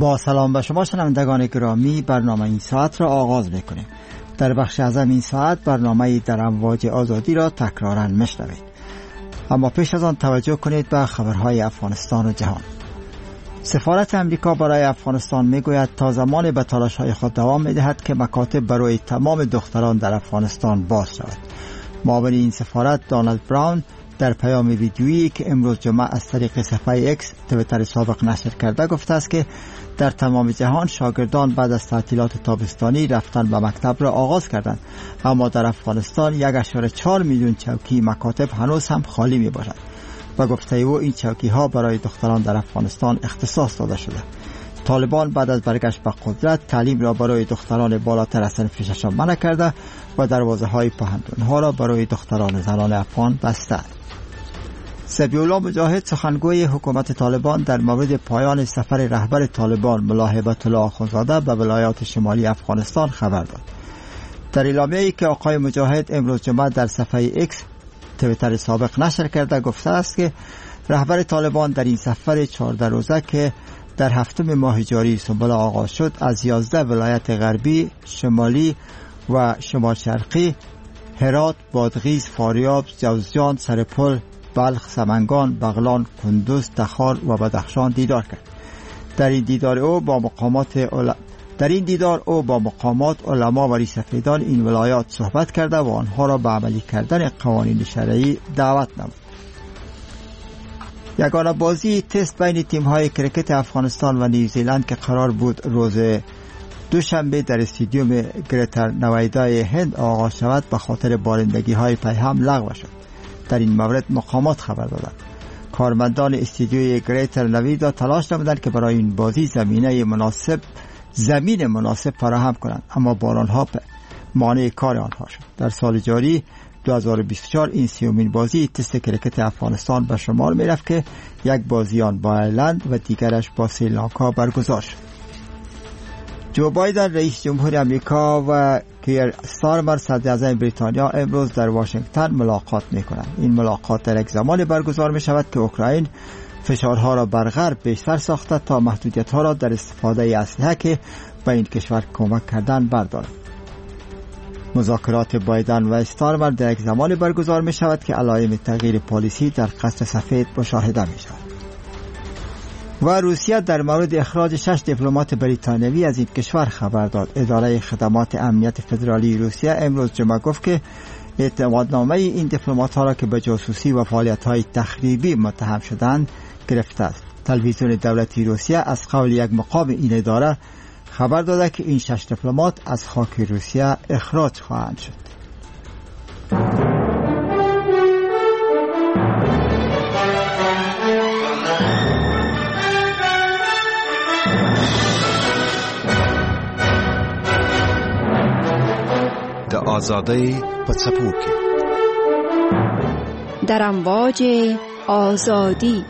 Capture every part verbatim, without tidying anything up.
با سلام به شما شنوندگان گرامی، برنامه این ساعت را آغاز میکنیم. در بخش اعظم این ساعت برنامه در امواج آزادی را تکرارا میشنوید. اما پیش از آن توجه کنید به خبرهای افغانستان و جهان. سفارت امریکا برای افغانستان میگوید تا زمان به تلاش‌های خود دوام میدهد که مکاتب برای تمام دختران در افغانستان باز شود. معاون این سفارت دونالد براون در پیام ویدیویی که امروز جمعه از طریق صفحه اکس توییتر سابق نشر کرده گفته است که در تمام جهان شاگردان بعد از تعطیلات تابستانی رفتن به مکتب را آغاز کردند، اما در افغانستان یک ممیز چهار میلیون چوکی مکاتب هنوز هم خالی می باشد. و گفته او این چوکی ها برای دختران در افغانستان اختصاص داده شده. طالبان بعد از برگشت به قدرت تعلیم را برای دختران بالاتر از صنف ششم منع کرده و دروازه های پوهنتون ها را برای دختران زنان افغان بسته. سبیعالله مجاهد سخنگوی حکومت طالبان در مورد پایان سفر رهبر طالبان ملا هیبت الله آخونزاده به ولایات شمالی افغانستان خبر داد. در اعلامیه‌ای که آقای مجاهد امروز جمعه در صفحه اکس توییتر سابق نشر کرده گفته است که رهبر طالبان در این سفر چهارده روزه که در هفتم ماه جاری سنبل آغاز شد از یازده ولایت غربی، شمالی و شمال شرقی، هرات، بادغیس، فاریاب، جوزجان، سرپل، بلخ، سمنگان، بغلان، کندوز، تخار و بدخشان دیدار کرد. در این دیدار او با مقامات عل... در این دیدار او با مقامات علما و ریشسفیدان این ولایات صحبت کرده و آنها را به عملی کردن قوانین شرعی دعوت نمود. یگانه بازی تست بین تیم‌های کرکت افغانستان و نیوزیلند که قرار بود روز دوشنبه در استادیوم گریتر نویدای هند آغاز شود به خاطر بارندگی‌های پیهم لغو شد. در این مورد مقامات خبر دادند. کارمندان استودیوی گریتر نویدا تلاش نمودند که برای این بازی زمینه مناسب زمین مناسب فراهم کنند، اما بارانها مانع کار آنها شد. در سال جاری دو هزار و بیست و چهار این سیومین بازی تست کرکت افغانستان به شمار می رفت که یک بازی آن با ایرلند و دیگرش با سریلانکا برگزار شد. جو بایدن رئیس جمهور امریکا و کیر استارمر صدر اعظم بریتانیا امروز در واشنگتن ملاقات می کنند. این ملاقات در یک زمان برگزار می شود که اوکراین فشارها را بر غرب بیشتر ساخته تا محدودیت‌ها را در استفاده اسلحه که به این کشور کمک کردن بردارد. مذاکرات بایدن و استارمر در یک زمان برگزار می شود که علائم تغییر پالیسی در قصر سفید مشاهده می شود. و روسیه در مورد اخراج شش دیپلمات بریتانیایی از این کشور خبر داد. اداره خدمات امنیت فدرالی روسیه امروز جمعه گفت که اعتمادنامه این دیپلمات‌ها را که به جاسوسی و فعالیت‌های تخریبی متهم شدند گرفته است. تلویزیون دولتی روسیه از قول یک مقام این اداره خبر داده که این شش دیپلمات از خاک روسیه اخراج خواهند شد. د آزادی پڅپوکي در امواج آزادی.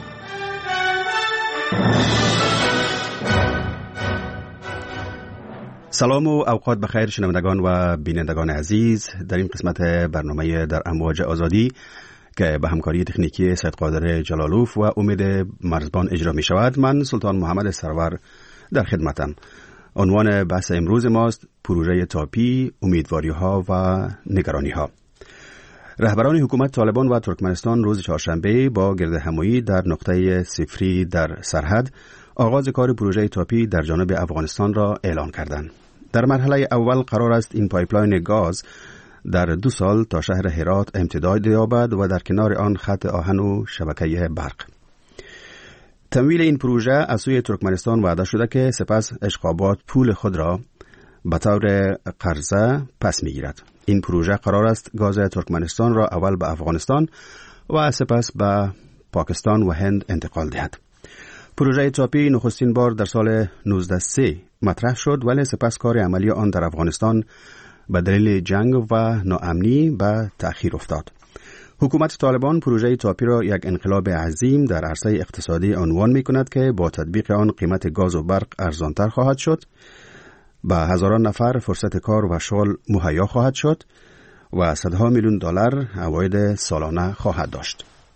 سلام و اوقات بخیر شنوندگان و بینندگان عزیز. در این قسمت برنامه در امواج آزادی که به همکاری تکنیکی سید قادر جلالوف و امید مرزبان اجرا می شود، من سلطان محمد سرور در خدمتم. عنوان بحث امروز ماست پروژه تاپی، امیدواری ها و نگرانی ها. رهبران حکومت طالبان و ترکمنستان روز چهارشنبه با گردهمایی در نقطه صفری در سرحد آغاز کار پروژه تاپی در جانب افغانستان را اعلان کردند. در مرحله اول قرار است این پایپلاین گاز در دو سال تا شهر هرات امتداد یابد و در کنار آن خط آهن و شبکه برق. تمویل این پروژه از سوی ترکمنستان وعده شده که سپس اشقابات پول خود را به طور قرضه پس میگیرد. این پروژه قرار است گاز ترکمنستان را اول به افغانستان و سپس به پاکستان و هند انتقال دهد. پروژه تاپی نخستین بار در سال نوزده سی مطرح شد، ولی سپس کار عملی آن در افغانستان به دلیل جنگ و ناامنی به تأخیر افتاد. حکومت طالبان پروژه تاپی را یک انقلاب عظیم در عرصه اقتصادی عنوان می کند که با تطبیق آن قیمت گاز و برق ارزانتر خواهد شد، به هزاران نفر فرصت کار و شغل مهیا خواهد شد و صدها میلیون دلار عواید سالانه خواهد داشت.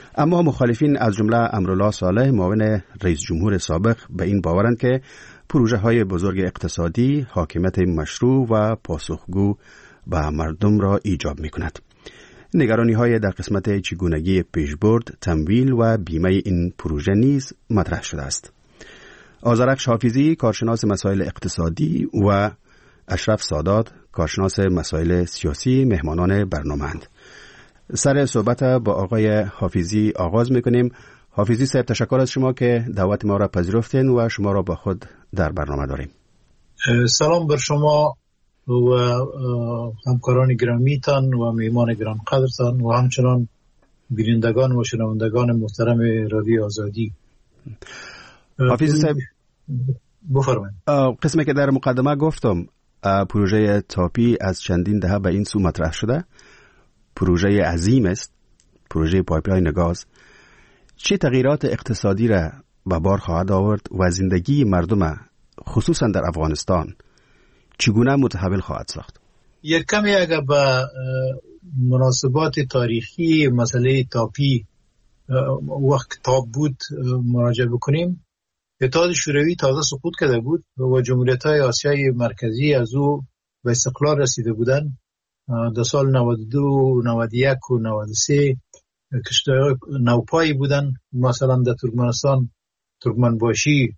اما مخالفین از جمله امرالله صالح معاون رئیس جمهور سابق به این باورند که پروژه های بزرگ اقتصادی حاکمیت مشروع و پاسخگو به مردم را ایجاب می کند. نگرانی های در قسمت چگونگی پیشبرد، تمویل و بیمه این پروژه نیز مطرح شده است. آذرخش حافظی کارشناس مسائل اقتصادی و اشرف سادات کارشناس مسائل سیاسی مهمانان برنامه‌اند. سر صحبت با آقای حافظی آغاز میکنیم. حافظی صاحب، تشکر از شما که دعوت ما را پذیرفتین و شما را با خود در برنامه داریم. سلام بر شما و همکاران گرامیتان و میهمان گران قدرتان و همچنان بینندگان و شنوندگان محترم رادیو آزادی. حافظی صاحب بفرمایید. قسمی که در مقدمه گفتم، پروژه تاپی از چندین دهه به این سو مطرح شده. پروژه عظیم است، پروژه پایپلاین گاز. چه تغییرات اقتصادی را به بار خواهد آورد و زندگی مردم خصوصا در افغانستان چگونه متحول خواهد ساخت؟ یک کمی اگر به مناسبات تاریخی مسئله تاپی وقت تاب بود مراجعه بکنیم، اتحاد شوروی تازه سقوط کرده بود و جمهوریت‌های آسیای مرکزی از او به استقلال رسیده بودند. در سال نود و دو، نود و یک و نود و سه کشورهای نوپایی بودن. مثلا در ترکمنستان ترکمنباشی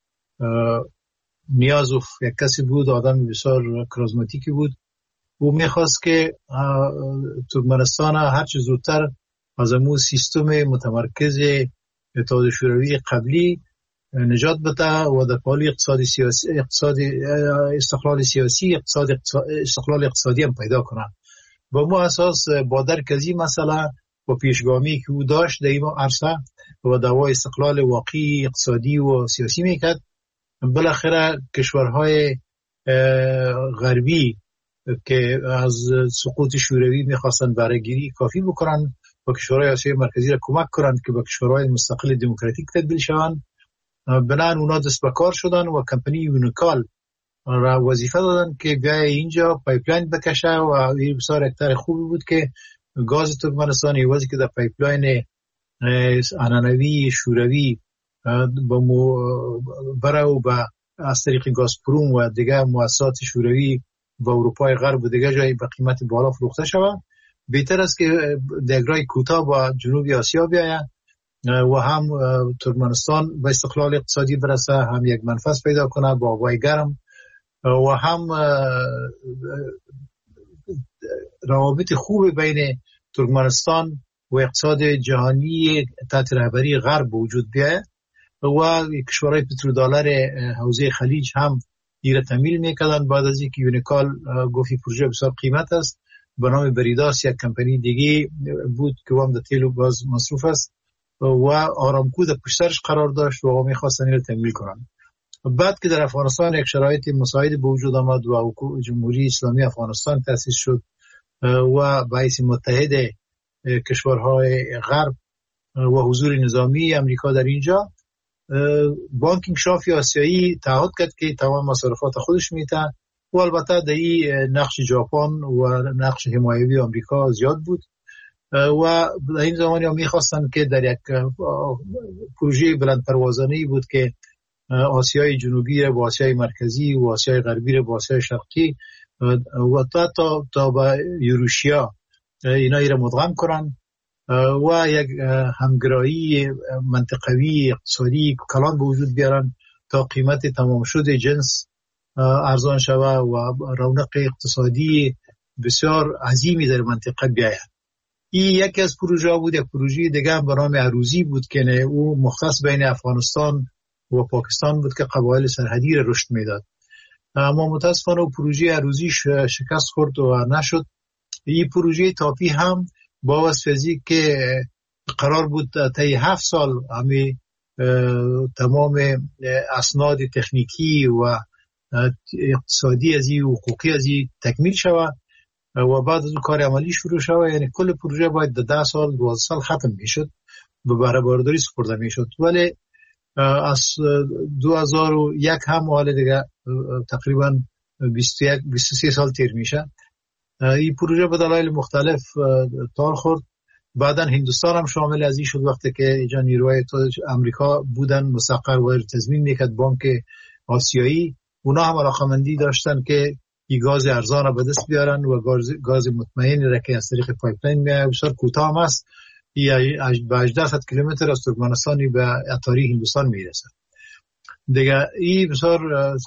نیازوف یک کسی بود، آدم بسیار کاریزماتیکی بود. او میخواست که ترکمنستان هر چه زودتر از امو سیستم متمرکز اتحاد شوروی قبلی نجات بده و در پال اقتصادی سیاسی اقتصادی استقلال سیاسی اقتصاد استقلال اقتصادی هم پیدا کنه. با مو اساس با درک از این مسئله و پیشگامی که او داشت در این عرصه و دعوای استقلال واقعی اقتصادی و سیاسی میکرد، بالاخره کشورهای غربی که از سقوط شوروی میخواستن برگیری کافی بکنن و کشورهای آسیای مرکزی را کمک کنند که به کشورهای مستقل دموکراتیک تبدیل شوند. بنان اونا دست به کار شدن و کمپانی یونیکال را وظیفه دادن که بیای اینجا پایپلاین بکشه و این بسیار اکتر خوبی بود که گاز ترکمنستان ایوازی که در پایپلاین عنعنوی شوروی با بره و با از طریق گازپروم و دیگه مؤسسات شوروی و اروپای غرب و دیگه جایی به قیمت بالا فروخته شود، بهتر است که دگرای کوتاه با جنوبی آسیا بیاید و هم ترکمنستان به استقلال اقتصادی برسه، هم یک منفذ پیدا کنه با هوای گرم و هم روابط خوب بین ترکمنستان و اقتصاد جهانی تحت رهبری غرب وجود بیاید و کشورهای پترودلار حوزه خلیج هم ایره تمویل میکردن. بعد از اینکه یونیکال گفتی پروژه بسیار قیمت است، به نام بریداس یک کمپانی دیگه بود که هم در تیل و گاز مصروف است و آرامکو در پشترش قرار داشت و میخواستن این رو تمویل کنن. بعد که در افغانستان یک شرایط مساعد به وجود آمد و جمهوری اسلامی افغانستان تأسیس شد و باعث متحد کشورهای غرب و حضور نظامی امریکا در اینجا، بانک انکشاف آسیایی تعهد کرد که تمام مصارفات خودش میده و البته در این نقش ژاپن و نقش حمایوی آمریکا زیاد بود و در این زمانی هم میخواستن که در یک پروژه بلند پروازانه‌ای بود که آسیای جنوبی را با آسیای مرکزی و آسیای غربی را با آسیای شرقی و تا تا تا با یوروشیا اینا را مدغم کنن و یک همگرایی منطقوی اقتصادی کلان به وجود بیارن تا قیمت تمام شده جنس ارزان شوه و رونق اقتصادی بسیار عظیمی در منطقه بیاید. این یکی از پروژه بود. یک پروژه دیگه هم به نام عروضی بود که نه او مختص بین افغانستان و پاکستان بود که قبایل سرحدی را رشد میداد، اما متاسفانه پروژه عروضی شکست خورد و نشد. این پروژه تاپی هم با واسطه که قرار بود تا هفت سال همه تمام اسناد تکنیکی و اقتصادی از این حقوقی از این تکمیل شود و بعد از اون کار عملی شروع شود، یعنی کل پروژه باید در ده سال دوازده سال ختم میشد به بهره برداری سپرده میشد. ولی از دو هزار و یک هم حال دیگه تقریبا بیست و یک بیست و سه سال تیر میشه. این پروژه به دلایل مختلف تار خورد بعدا هندوستان هم شامل از این شد وقتی که اینجا نیروهای امریکا بودن مستقر و تضمین میکرد بانک آسیایی. اونا هم علاقمندی داشتن که این گاز ارزان را به دست بیارن و گاز, گاز مطمئنی را که از طریق پایپلاین میاد بسیار کوتاه هم است، به هجده کیلومتر از ترکمنستانی به اتاری هندوستان میرسه دیگه. این بسیار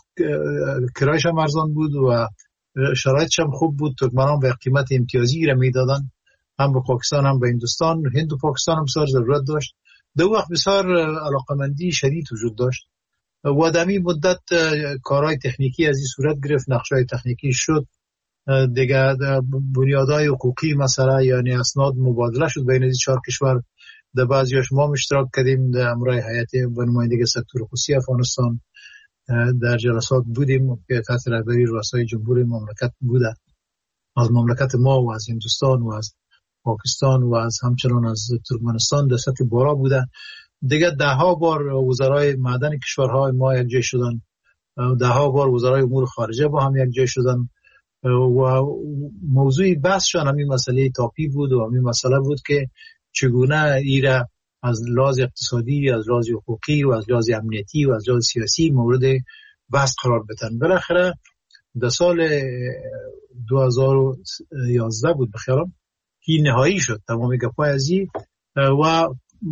کرایش هم ارزان بود و شرایطش هم خوب بود. ترکمنان به قیمت امتیازی را میدادن، هم به پاکستان هم به هندوستان. هند و پاکستان هم بسیار ضرورت داشت. دو وقت بسیار علاقمندی شدید وجود داشت و در این مدت کارهای تکنیکی از این صورت گرفت، نقشه‌های تکنیکی شد دیگه، بنیادهای حقوقی مثلا یعنی اسناد مبادله شد بین این چهار کشور. در بعضیاش ما اشتراک کردیم، در امرای هیئت به نمایندگی سکتور خصوصی افغانستان در جلسات بودیم که تحت رهبری رؤسای جمهور مملکت بوده، از مملکت ما و از هندوستان و از پاکستان و از همچنان از ترکمنستان در سطح بالا بوده دیگه. ده ها بار وزرای معدن کشورهای ما یک جای شدن، ده ها بار وزرای امور خارجه با هم یک جای شدن و موضوع بحثشان همین مسئله تاپی بود و همین مسئله بود که چگونه ایره از لحاظ اقتصادی، از لحاظ حقوقی و از لحاظ امنیتی و از لحاظ سیاسی مورد بحث قرار بدن. بالاخره در سال دو هزار و یازده بود بخیرم که نهایی شد تمام گپای ازی و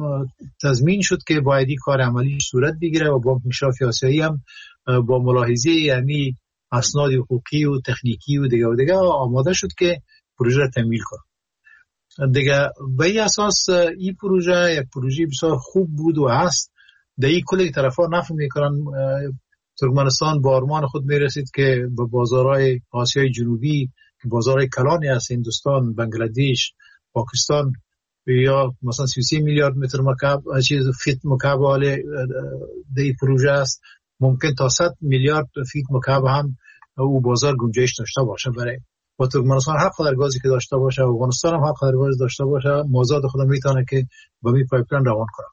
تضمین شد که باید این کار عملی صورت بگیره و بانک انشراف آسیایی هم با ملاحظه یعنی اسناد حقوقی و تکنیکی و دیگه و دیگه آماده شد که پروژه را تکمیل کنه دیگه. به این اساس این پروژه یک پروژه بسیار خوب بود و هست. در این کلی طرفا نفع میکنن. ترکمنستان با آرمان خود میرسید که به بازارهای آسیای جنوبی که بازارهای کلانی هست، هندوستان، بنگلادش، پاکستان، یا مثلا سی و سه میلیارد متر مکعب چیز فیت مکعب حال در این پروژه است، ممکن تا صد میلیارد فیت مکعب هم او بازار گنجایش داشته باشه برای و ترکمنستان حق در گازی که داشته باشه و افغانستان هم حق در گاز داشته باشه، مازاد خود میتونه که با می پایپلاین روان کنه.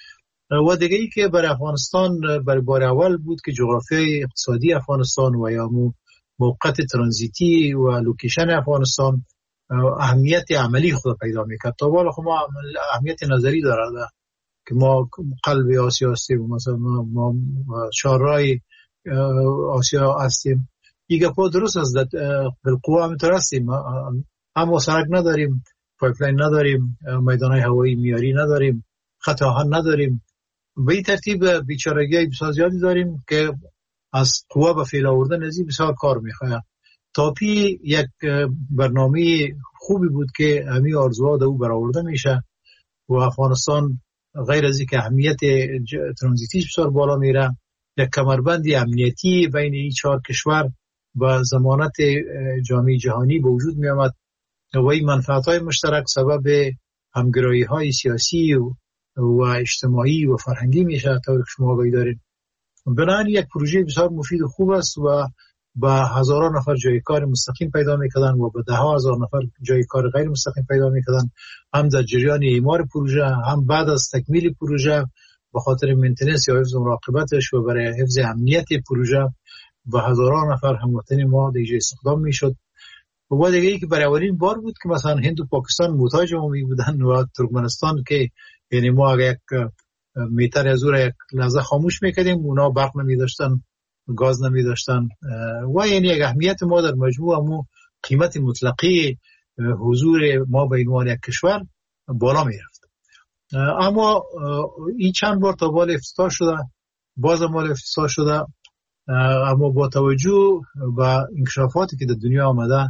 و دیگه ای که برای افغانستان برای بار اول بود که جغرافیای اقتصادی افغانستان و یا موقعیت ترانزیتی و لوکیشن افغانستان اهمیت عملی خود پیدا میکرد. تا بالا خب ما اهمیت نظری داره که ما قلب آسیا هستیم، مثلا ما شارای آسیا هستیم. ایگه پا درست است، بالقوه همینطور هستیم، اما سرک نداریم، پایپلاین نداریم، میدانهای هوایی میاری نداریم، خط آهن نداریم. به این ترتیب بیچارگی های بسیار زیادی داریم که از قوه به فعل آوردن ازی بسیار کار میخواه. تاپی یک برنامه خوبی بود که همین آرزوها در او برآورده میشه و افغانستان غیر از اینکه اهمیت ترانزیتیش بسیار بالا میره، یک کمربندی امنیتی بین این چهار کشور و ضمانت جامعه جهانی به وجود می آمد و این منفعت‌های مشترک سبب همگرایی‌های سیاسی و, و اجتماعی و فرهنگی میشه. طوری که شما باید دارید بنابراین یک پروژه بسیار مفید و خوب است و با هزاران نفر جای کار مستقیم پیدا میکردن و با ده ها هزار نفر جای کار غیر مستقیم پیدا میکردن، هم در جریان اعمار پروژه هم بعد از تکمیل پروژه به خاطر مینتیننس یا حفظ مراقبتش و برای حفظ امنیت پروژه و هزاران نفر هموطن ما دیگه استخدام میشد. و بعد دیگه ای که برای اولین بار بود که مثلا هند و پاکستان محتاج ما می بودن و ترکمنستان که یعنی ما اگه یک میتر از اون یک لحظه خاموش میکردیم اونا برق نمی داشتن، گاز نمی داشتن و یعنی یک اهمیت ما در مجموع مو قیمت مطلقی حضور ما به عنوان یک کشور بالا می رفت. اما این چند بار تا بال افتتاح شده، باز مال افتتاح شده، اما با توجه به انکشافاتی که در دنیا آمده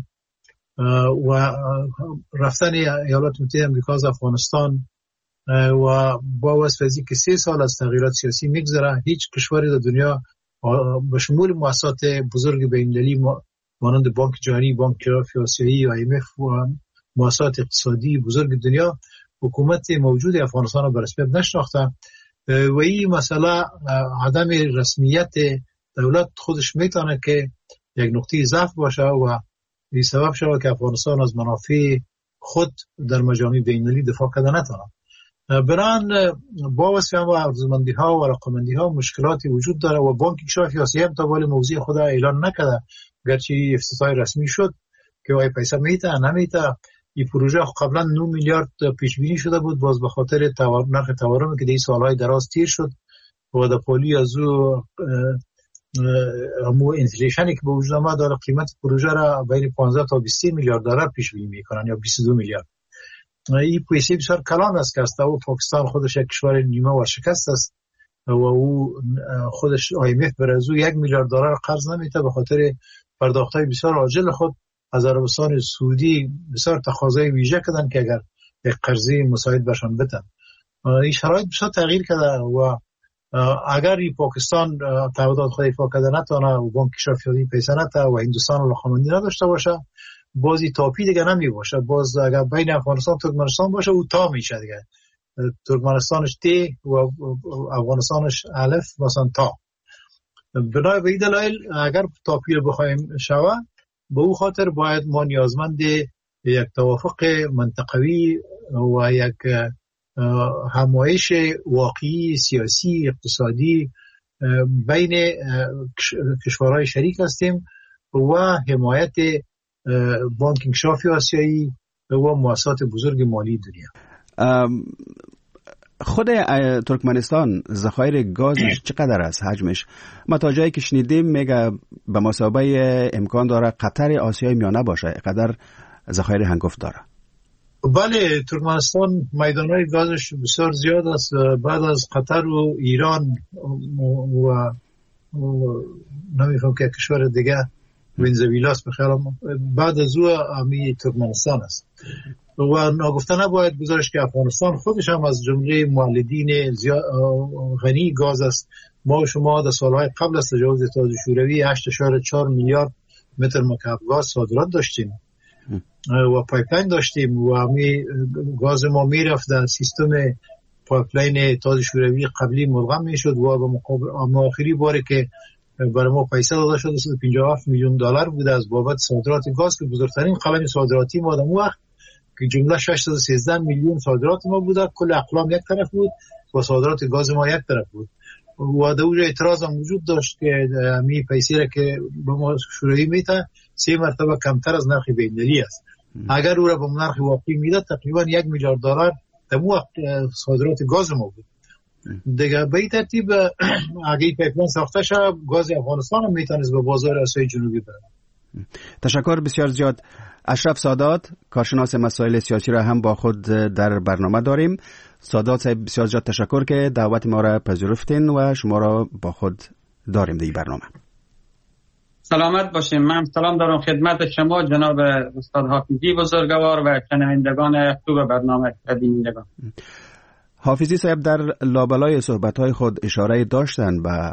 و رفتن ایالات متحده آمریکا از افغانستان و با واسطه که سه سال از تغییرات سیاسی میگذره، هیچ کشوری در دنیا به شمول مؤسسات بزرگ بین‌المللی مانند بانک جهانی، بانک انشراف آسیایی و آی ام اف و مؤسسات اقتصادی بزرگ دنیا حکومت موجود افغانستان را به رسمیت نشناخته و این مسئله عدم رسمیت دولت خودش میتونه که یک نقطه ضعف باشه و این سبب شده که افغانستان از منافع خود در مجامع بین‌المللی دفاع کرده نتونه. بران با واسطه هم ارزشمندی ها و رقمندی ها مشکلاتی وجود داره و بانک انشراف آسیایی هم تا ولی موضوع خود اعلان نکرده، گرچه افتتاح رسمی شد که وای پیسه میته نمیته این پروژه قبلا نه میلیارد پیش بینی شده بود، باز به خاطر تور... نرخ تورم که در این سالهای دراز تیر شد و در پولی از او همو انفلیشنی که به وجود آمد داره قیمت پروژه را بین پانزده تا بیست میلیارد دلار پیش بینی میکنن یا بیست و دو میلیارد. این پیسه بسیار کلان است که است و پاکستان خودش یک کشور نیمه ورشکست است و او خودش آی ام اف برای از او یک میلیارد دلار قرض نمیده به خاطر پرداخت‌های بسیار عاجل خود. از عربستان سعودی بسیار تقاضای ویژه کردن که اگر یک قرضی مساعد بشن بدن. این شرایط بسیار تغییر کرده و اگر این پاکستان تعهدات خود ایفا کرده نتونه و بانک کشاورزی پیسه نده و هندوستان و لخامندی نداشته باشه، بازی تاپی دیگه نمی باشه. باز اگر بین افغانستان و ترکمنستان باشه او تا میشه دیگه، ترکمنستانش تی و افغانستانش الف مثلا تا. بنابراین به این دلایل اگر تاپی رو بخوایم شوه به او خاطر باید ما نیازمند یک توافق منطقوی و یک همایش واقعی سیاسی اقتصادی بین کشورهای شریک هستیم و حمایت بانک انکشاف آسیایی و مؤسسات بزرگ مالی دنیا. خود ترکمنستان ذخایر گازش چقدر است حجمش؟ ما تا جایی که شنیدیم میگه به مثابه امکان داره قطر آسیای میانه باشه، قدر ذخایر هنگفت داره. بله، ترکمنستان میدانهای گازش بسیار زیاد است. بعد از قطر و ایران و, و نمیفهم که کشور دیگه ونزویلاس بخیرم، بعد از او همی ترکمنستان است و ناگفته نباید گذاشت که افغانستان خودش هم از جمله مولدین غنی گاز است. ما و شما در سالهای قبل از تجاوز اتحاد شوروی هشت اشاره چهار میلیارد متر مکعب گاز صادرات داشتیم و پایپلاین داشتیم و همی گاز ما میرفت در سیستم پایپلاین اتحاد شوروی قبلی ملغم میشد و به مقابل آخری باره که برای ما پیسه داده شده صد و پنجاه و هفت میلیون دلار بوده از بابت صادرات گاز که بزرگترین قلم صادراتی ما در اون وقت که جمله ششصد و سیزده میلیون صادرات ما بوده، کل اقلام یک طرف بود و صادرات گاز ما یک طرف بود و در اونجا اعتراض هم وجود داشت که می پیسه را که به ما شوروی میده سه مرتبه کمتر از نرخ بین‌المللی است. اگر او را به نرخ واقعی میداد تقریبا یک میلیارد دلار در اون وقت صادرات گاز ما بود دیگه. به این ترتیب اگه پیپلاین ساخته شه گاز افغانستان هم میتونست به بازار آسیای جنوبی بره. تشکر بسیار زیاد. اشرف سادات، کارشناس مسائل سیاسی را هم با خود در برنامه داریم. سادات صاحب بسیار زیاد تشکر که دعوت ما را پذیرفتین و شما را با خود داریم در این برنامه. سلامت باشیم. من سلام دارم خدمت شما جناب استاد حافظی بزرگوار و شنوندگان خوب برنامه بینندگان. حافظی صاحب در لابلای صحبت‌های خود اشاره داشتن به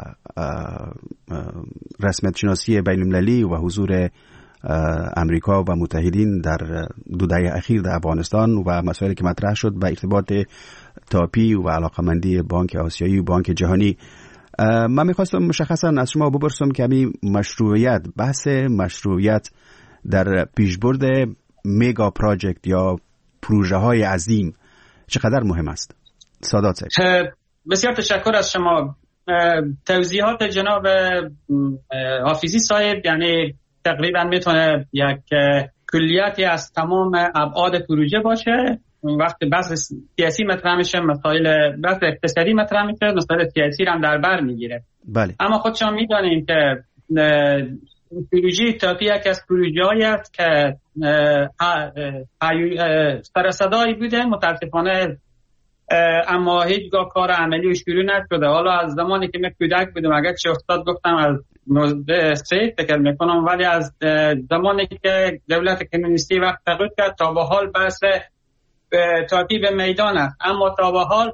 رسمیت شناسی بین‌المللی و حضور امریکا و متحدین در دو دهه اخیر در افغانستان و مسائلی که مطرح شد به ارتباط تاپی و علاقمندی بانک آسیایی و بانک جهانی. من میخواستم مشخصا از شما بپرسم که همین مشروعیت، بحث مشروعیت در پیشبرد میگا پراجکت یا پروژه های عظیم چقدر مهم است؟ سادات صاحب. بسیار تشکر از شما. توضیحات جناب حافظی صاحب یعنی تقریبا میتونه یک کلیاتی از تمام ابعاد پروژه باشه. وقتی بحث سیاسی مطرح میشه، مسائل بحث اقتصادی مطرح میشه، مسائل سیاسی هم در بر میگیره. بله. اما خودشان میدونیم که پروژه تاپی یک از پروژه‌ای است که سر صدایی بوده متاسفانه، اما هیچگاه کار عملی شروع نشده. حالا از زمانی که من کودک بودم، اگر چه استاد گفتم از نوزده سه فکر میکنم، ولی از زمانی که دولت کمونیستی وقت تغییر کرد تا به حال بحث تاپی به میدان است، اما تا به حال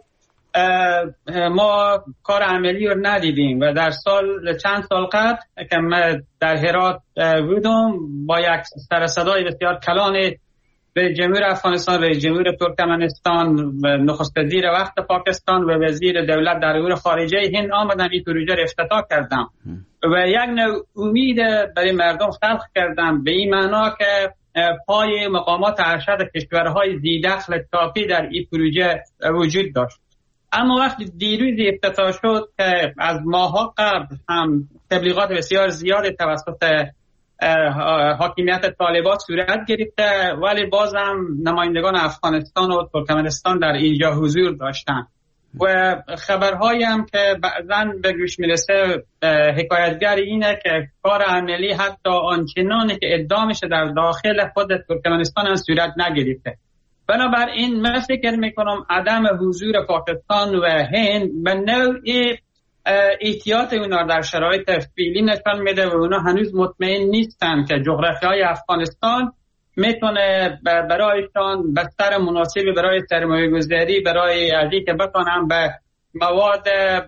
ما کار عملی رو ندیدیم و در سال چند سال قبل که من در هرات بودم با یک سر صدای بسیار کلان رئیس جمهور افغانستان، رئیس جمهور ترکمنستان، نخست وزیر وقت پاکستان و وزیر دولت در امور خارجه هند آمدم این پروژه را افتتاح کردم و یک نوع امید برای مردم خلق کردم به این معنا که پای مقامات ارشد کشورهای ذی‌دخل تاپی در این پروژه وجود داشت. اما وقتی دیروز افتتاح شد که از ماه‌ها قبل هم تبلیغات بسیار زیاد توسط حاکمیت طالبان صورت گرفته، ولی بازم نمایندگان افغانستان و ترکمنستان در اینجا حضور داشتن و خبرهایی هم که بعضا به گوش میرسه حکایتگر اینه که کار عملی حتی آنچنانی که ادعا میشه در داخل خود ترکمنستان هم صورت نگرفته. بنابراین من فکر میکنم عدم حضور پاکستان و هند به نوعی احتیاط اونا در شرایط فعلی نشان میده و اونا هنوز مطمئن نیستن که جغرافیای افغانستان میتونه برایشان بستر مناسبی برای سرمایه گذاری، برای ازی که بتونن به مواد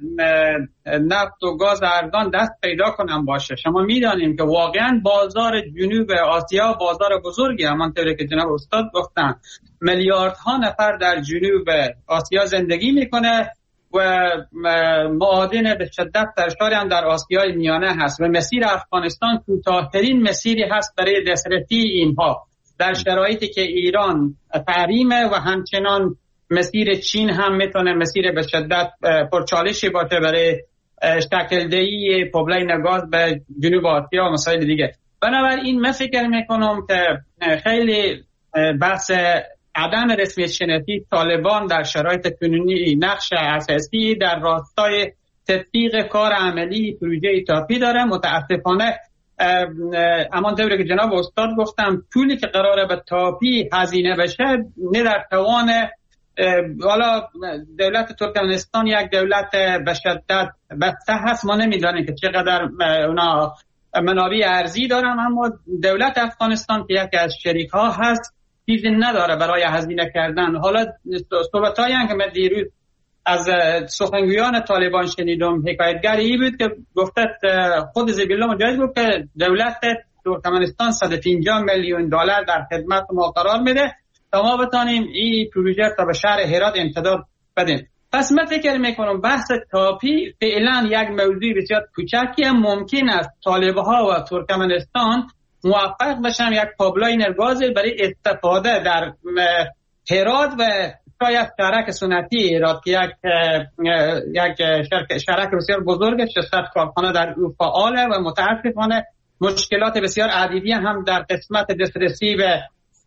نفت و گاز ارزان دست پیدا کنن باشه. شما میدانیم که واقعا بازار جنوب آسیا بازار بزرگی، همانطوری که جناب استاد گفتن میلیاردها نفر در جنوب آسیا زندگی میکنه و معادن به شدت سرشاری هم در آسیای میانه هست و مسیر افغانستان کوتاه‌ترین مسیری هست برای دسترسی اینها در شرایطی که ایران تحریمه و همچنان مسیر چین هم میتونه مسیر به شدت پرچالشی باشه برای شکل‌دهی پیپلاین گاز به جنوب آسیا و مسائل دیگه. بنابراین من فکر میکنم که خیلی بحث عدم رسمیت شناسی طالبان در شرایط کنونی نقش اساسی در راستای تطبیق کار عملی پروژه تاپی داره. متاسفانه همانطوری که جناب استاد گفتم پولی که قراره به تاپی هزینه بشه نه در توان حالا دولت ترکمنستان یک دولت به شدت بسته هست، ما نمیدانیم که چقدر اونا منابع ارزی دارن، اما دولت افغانستان که یکی از شریک ها هست چیزی نداره برای هزینه کردن. حالا صحبتایی هم که من دیروز از سخنگویان طالبان شنیدم حکایتگری بود که گفته خود زبیلا مجاهد گفت که دولت ترکمنستان صد و پنجاه میلیون دلار در خدمت ما قرار میده تا ما بتانیم این پروژه تا به شهر هرات امتداد بدیم. پس من فکر میکنم بحث تاپی فعلا یک موضوع بسیار کوچکی هم ممکن است طالبها و ترکمنستان موفق بشن یک پایپلاین گاز برای استفاده در هرات و شاید شرک سنتی هرات که یک یک شرک شرک بسیار بزرگ شصت کارخانه در او فعاله و متاسفانه مشکلات بسیار عدیدی هم در قسمت دسترسی به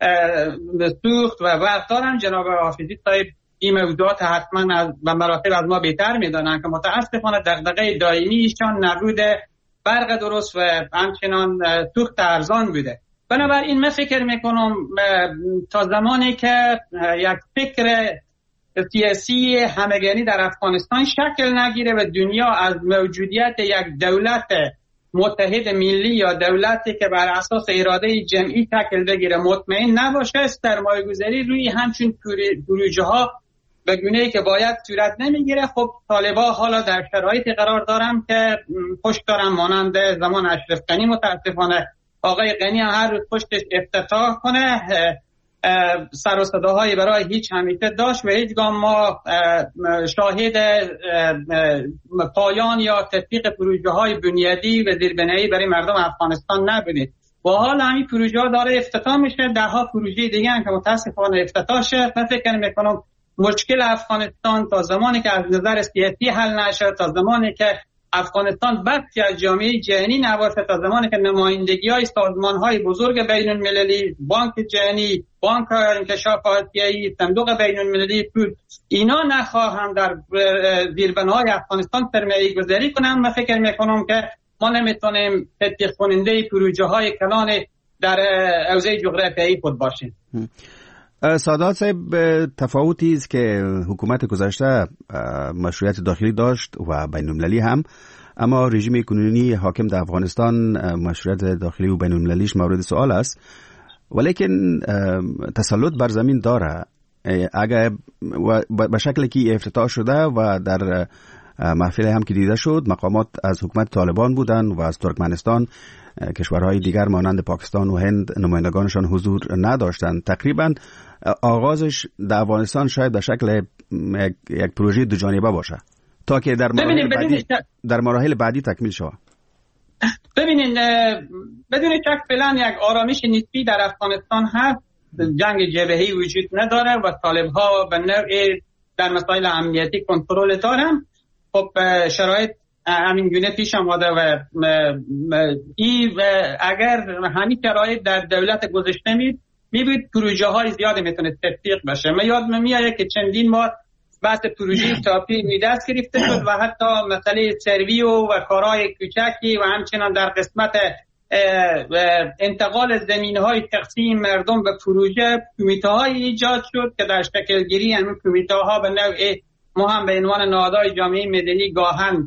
سوخت و برق دارن. جناب حافظی صاحب این موضوعات حتما از به مراتب از ما بهتر میدانن که متاسفانه دغدغه دائمی ایشان نبود برق درست و همچنان سوخت ارزان بوده. بنابراین من فکر میکنم تا زمانی که یک فکر سیاسی همگانی در افغانستان شکل نگیره و دنیا از موجودیت یک دولت متحد ملی یا دولتی که بر اساس اراده جمعی شکل بگیره مطمئن نباشه، سرمایه گذاری روی همچون پروژه ها به گونه‌ای که باید صورت نمیگیره. خب طالبان حالا در شرایطی قرار دارن که پشت دارن، مانند زمان اشرف غنی متاسفانه آقای غنی هر روز پشتش افتتاح کنه، سر و صداهایی برای هیچ همیشه داشت و هیچ گام ما شاهد پایان یا تطبیق پروژه های بنیادی و زیربنایی برای مردم افغانستان نبودید. و حالا همین پروژه ها داره افتتاح میشه، ده ها پروژه دیگه هم که متاسفانه افتتاح شد. من فکر میکنم مشکل افغانستان تا زمانی که از نظر سیاسی حل نشه، تا زمانی که افغانستان بخشی از جامعه جهانی نباشه، تا زمانی که نمایندگی های سازمان های بزرگ بین المللی، بانک جهانی، بانک انکشاف آسیایی، صندوق بین المللی پول اینا نخواهند در زیربناهای افغانستان سرمایه گذاری کنند، من فکر میکنم که ما نمیتونیم تطبیق کننده پروژه های کلان در حوزه جغرافیایی خود باشیم. سادات صاحب، تفاوتی است که حکومت گذشته مشروعیت داخلی داشت و بین المللی هم، اما رژیم کنونی حاکم در افغانستان مشروعیت داخلی و بین المللیش مورد سوال است، ولیکن تسلط بر زمین داره. اگر به شکلی که افتتاح شده و در محفل هم که دیده شد مقامات از حکومت طالبان بودن و از ترکمنستان کشورهای دیگر مانند پاکستان و هند نمایندگانشان حضور نداشتند. تقریبا آغازش در افغانستان شاید به شکل یک, یک پروژه دو جانبه باشه تا که در مراحل بعدی در مراحل بعدی تکمیل شود. ببینید بدون شک فعلا یک آرامش نسبی در افغانستان هست، جنگ جبهه‌ای وجود نداره و طالب‌ها به نوعی در مسائل امنیتی کنترل دارن. خب شرایط همین گونه پیش آمده و این اگر همین شرایط در دولت گذشته می میبود پروژه های زیاده میتونه تطبیق بشه. من یادم میاد که چندین بار بحث پروژه تاپی می دست گرفته شد و حتی مسئله سرویو و کارهای کوچکی و همچنان در قسمت انتقال زمین های تقسیم مردم به پروژه کمیته های ایجاد شد که در شکل گیری همین کمیته ها به نوع ما هم به عنوان نهادهای جامعه مدنی گاهن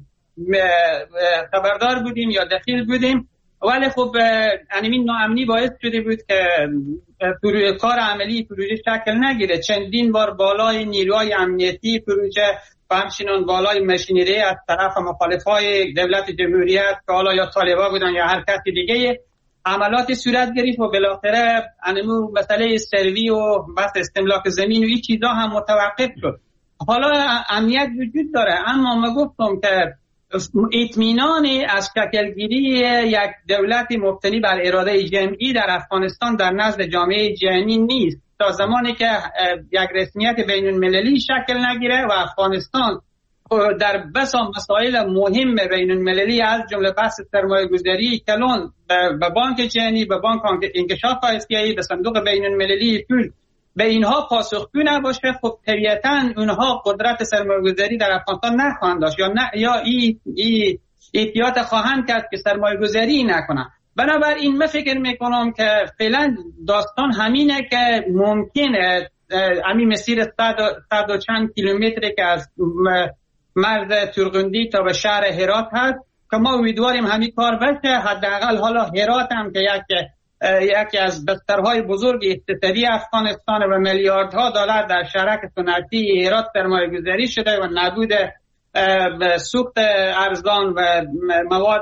خبردار بودیم یا دخیل بودیم، ولی خب همین ناامنی باعث شده بود که پروژه کار عملی پروژه شکل نگیره. چندین بار بالای نیروهای امنیتی پروژه و همچنان بالای ماشینری از طرف مخالفای دولت جمهوریت که حالا یا طالبا بودن یا هر کسی دیگه عملاتی صورت گرفت و بالاخره انمو مسئله سروی و بحث استملاک زمین و این چیزا هم متوقف شد. حالا امنیت وجود داره، اما ما گفتم که اطمینان از شکلگیری یک دولت مبتنی بر اراده جمعی در افغانستان در نزد جامعه جهانی نیست تا زمانی که یک رسمیت بین المللی شکل نگیره و افغانستان در بسا مسائل مهم بین المللی از جمله بحث سرمایه گذاری کلان به بانک جهانی، به بانک انکشاف آسیایی، به صندوق بین المللی پول به اینها پاسخگو نباشه، خب طبیعتاً اونها قدرت سرمایه‌گذاری در افغانستان نخواهند داشت یا نه یا ای ای احتیاط خواهند کرد که سرمایه‌گذاری نکنن. بنابراین من فکر میکنم که فعلا داستان همینه که ممکنه همین مسیر صد و چند کیلومتری که از مرز تورغندی تا به شهر هرات هست که ما امیدواریم همین کار بشه. حداقل حالا هرات هم که یک یکی از بسترهای بزرگ اقتصادی افغانستان و میلیاردها دلار در شرک صنعتی هرات سرمایه‌گذاری شده و نبود سوخت ارزان و مواد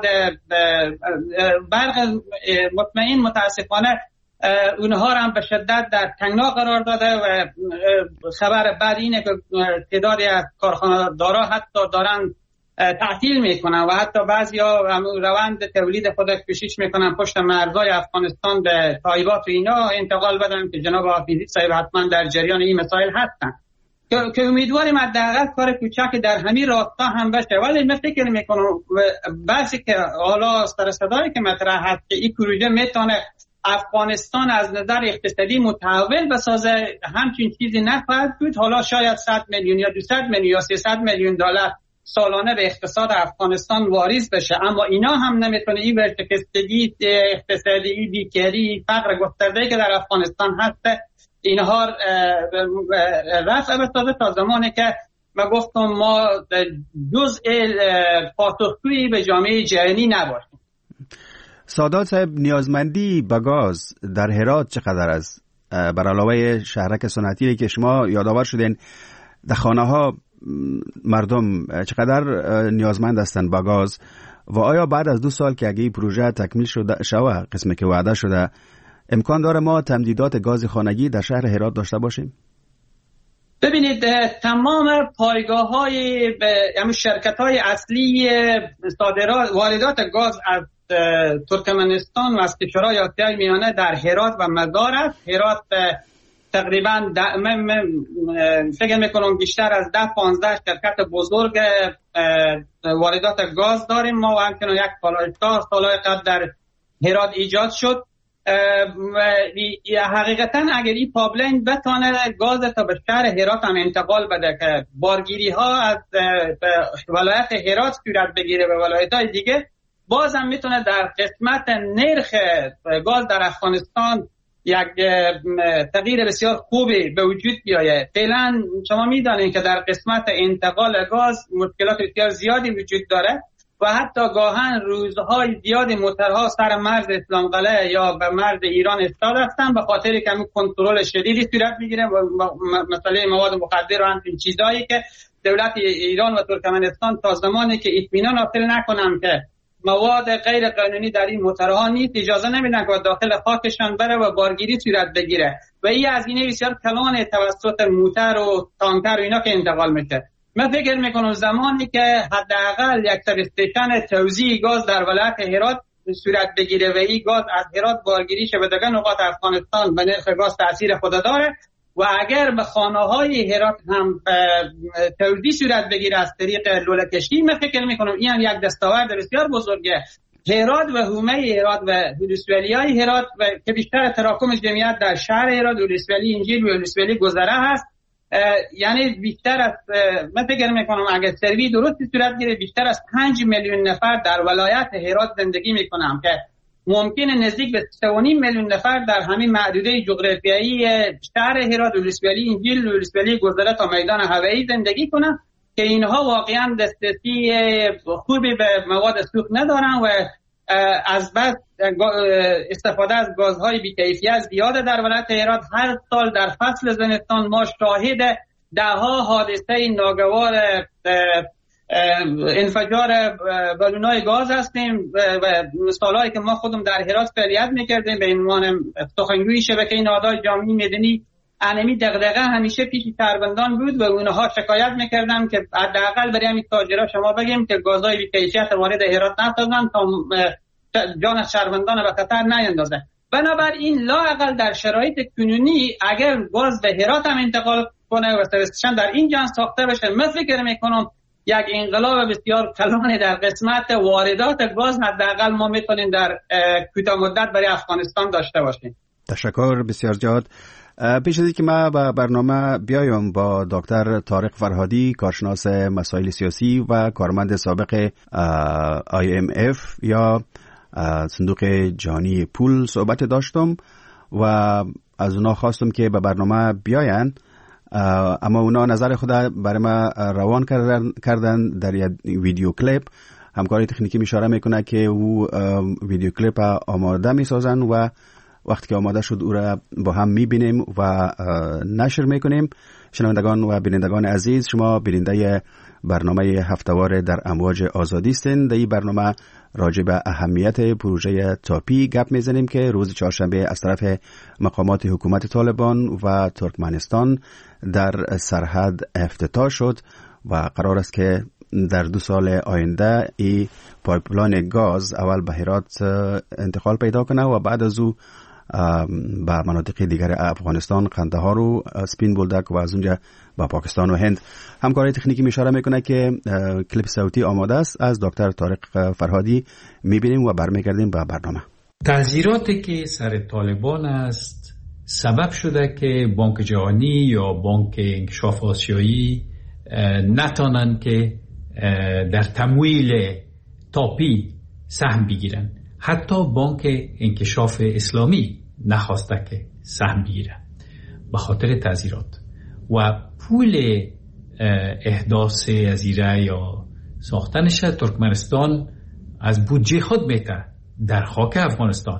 برق مطمئن متاسفانه اونها هم به شدت در تنگنا قرار داده و خبر بعد اینه که تعدادی از کارخانه‌دارا حتی دارن تعطیل میکنن و حتی بعضیا روند تولید خود کوشش میکنن پشت مرزهای افغانستان به تایبات و اینا انتقال بدن که جناب حافظی صاحب حتما در جریان این مسائل هستن که امیدواریم حداقل کار کوچکی در همین راستا هم بشه. ولی من فکر میکنم بحثی که حالا سر صدایی که مطرح هست که این پروژه میتونه افغانستان از نظر اقتصادی متحول بسازه، همچین چیزی نخواهد بود. حالا شاید صد میلیون یا دویست میلیون یا سیصد میلیون دلار سالانه به اقتصاد افغانستان واریز بشه، اما اینا هم نمیتونه این ورشکستگی اقتصادی، بیکاری، فقر گسترده که در افغانستان هست اینها رفع بسازه تا زمانی که ما گفتم ما جزء پاسخگویی به جامعه جهانی نباشیم. سادات صاحب، نیازمندی به گاز در هرات چقدر است؟ بر علاوه شهرک صنعتی که شما یادآور شدین، در خانه ها مردم چقدر نیازمند هستند با گاز و آیا بعد از دو سال که اگه پروژه تکمیل شده شوه قسمی که وعده شده امکان داره ما تمدیدات گاز خانگی در شهر هرات داشته باشیم؟ ببینید تمام پایگاه های یعنی شرکت های اصلی صادرات واردات گاز از ترکمنستان و از کشورهای آسیای میانه در هرات و مزار است. هرات تقریبا من فکر میکنم بیشتر از ده پانزده شرکت بزرگ واردات گاز داریم ما و همچنان یک پالایشگاه سالهای قبل در هرات ایجاد شد. حقیقتا اگر این پایپلاین بتونه گاز تا به شهر هرات هم انتقال بده که بارگیری ها از ولایت هرات صورت بگیره به ولایت های دیگه، باز هم میتونه در قسمت نرخ گاز در افغانستان یک تغییر بسیار خوبی به وجود بیاید. فعلا شما میدانید که در قسمت انتقال گاز مشکلات بسیار زیادی وجود داره و حتی گاهن روزهای زیادی موترها سر مرز اسلام قلعه یا به مرز ایران ایستاده هستن به خاطر که همین کنترل شدیدی صورت میگیره و مسئله مواد مخدر و همین چیزایی که دولت ایران و ترکمنستان تا زمانی که اطمینان حاصل نکنن که مواد غیر قانونی در این موترها نیست اجازه نمیدن که داخل خاکشان بره و بارگیری صورت بگیره و این هزینه بسیار کلان توسط موتر و تانکر و اینا که انتقال میشه. من فکر میکنم زمانی که حداقل یک سب استیشن توزیع گاز در ولایت هرات صورت بگیره و این گاز از هرات بارگیری شه به دیگر نقاط افغانستان به نرخ گاز تاثیر خود داره، و اگر به خانه های هرات هم تولید صورت بگیره از طریق لوله کشتی، من فکر میکنم این هم یک دستاورد بسیار بزرگه. هرات و حومه هرات و ولسوالیای هرات و که بیشتر تراکم جمعیت در شهر هرات، ولسوالی انجیل و ولسوالی گذره هست، یعنی بیشتر از، من فکر میکنم اگر سروی درستی صورت گیره بیشتر از پنج میلیون نفر در ولایت هرات زندگی میکنم که ممکنه نزدیک به سه و نیم میلیون نفر در همین محدوده جغرافیایی شهر هرات، ولسوالی انجیل و ولسوالی گذره تا میدان هوایی زندگی کنن که اینها واقعا دسترسی خوبی به مواد سوخت ندارن و از بس استفاده از گازهای بی‌کیفیت زیاده در ولایت هرات. هر سال در فصل زمستان ما شاهد دهها حادثه ناگوار انفجار بالونای گاز هستیم و مثالایی که ما خودم در هرات فعالیت میکردیم به عنوان سخنگوی شبکه نهادهای جامعه مدنی، انمی دغدغه همیشه پیش شهروندان بود و اونها شکایت میکردن که حداقل برای همین تاجرها شما بگیم که گازهای بی‌کیفیت وارد هرات نسازن تا جان شهروندان به خطر نیندازه. بنابراین لااقل در شرایط کنونی اگر گاز به هرات هم انتقال کنه و سرستشن در این جان ساخته بشه، من فکر میکنم یک انقلاب بسیار کلان در قسمت واردات گاز حداقل ما میتونیم در کوتاه مدت برای افغانستان داشته باشیم. تشکر بسیار زیاد. پیش از اینکه ما به برنامه بیایم با دکتر طارق فرهادی، کارشناس مسائل سیاسی و کارمند سابق آی ام اف یا صندوق جهانی پول صحبت داشتم و از اونا خواستم که به برنامه بیاین، اما اونا نظر خود برای ما روان کردن, کردن در یک ویدیو کلیپ. همکاری تکنیکی اشاره میکنه که او ویدیو کلیپ آماده میسازن و وقتی که آماده شد او را با هم میبینیم و نشر میکنیم. شنوندگان و بینندگان عزیز، شما بیننده برنامه هفتهوار در امواج آزادی هستین. در این برنامه راجع به اهمیت پروژه تاپی گپ میزنیم که روز چهارشنبه از طرف مقامات حکومت طالبان و ترکمنستان در سرحد افتتاح شد و قرار است که در دو سال آینده این پایپلاین گاز اول به هرات انتقال پیدا کنه و بعد از او به مناطق دیگر افغانستان، قندهار و سپین بولدک و از اونجا با پاکستان و هند. همکاری تکنیکی اشاره میکنه که کلیپ صوتی آماده است. از دکتر طارق فرهادی میبینیم و برمیگردیم به برنامه. تحذیراتی که سر طالبان است سبب شده که بانک جهانی یا بانک انکشاف آسیایی نتانند که در تمویل تاپی سهم بگیرن. حتی بانک انکشاف اسلامی نخواسته که سهم بگیره به خاطر تحذیرات و پول احداث جزیره یا ساختنش ترکمنستان از بودجه خود میته در خاک افغانستان.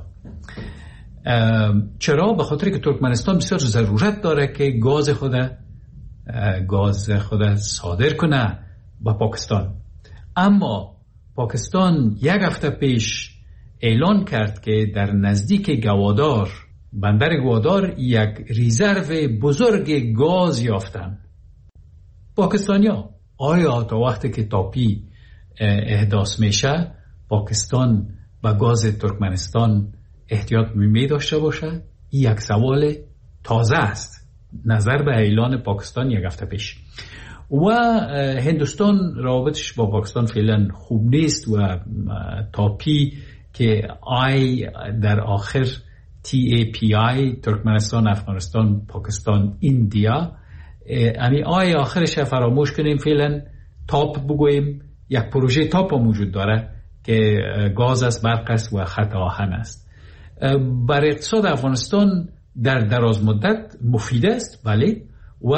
چرا؟ به خاطر که ترکمنستان بسیار ضرورت داره که گاز خود گاز خود صادر کنه به پاکستان. اما پاکستان یک هفته پیش اعلان کرد که در نزدیک گوادار، بندر گوادار، یک ریزرو بزرگ گاز یافتن. پاکستانیا آیا تا وقتی که تاپی احداث میشه پاکستان به گاز ترکمنستان احتیاط می داشته باشه؟ این یک سوال تازه است نظر به اعلان پاکستان یک هفته پیش. و هندوستان روابطش با پاکستان فعلا خوب نیست و تاپی که آی در آخر تی ای پی آی ترکمنستان، افغانستان، پاکستان، ایندیا، امی آی آخرش فراموش کنیم، فعلا تاپ بگویم. یک پروژه تاپ موجود داره که گاز است، برق است و خط آهن است. بر اقتصاد افغانستان در دراز مدت مفید است، بله، و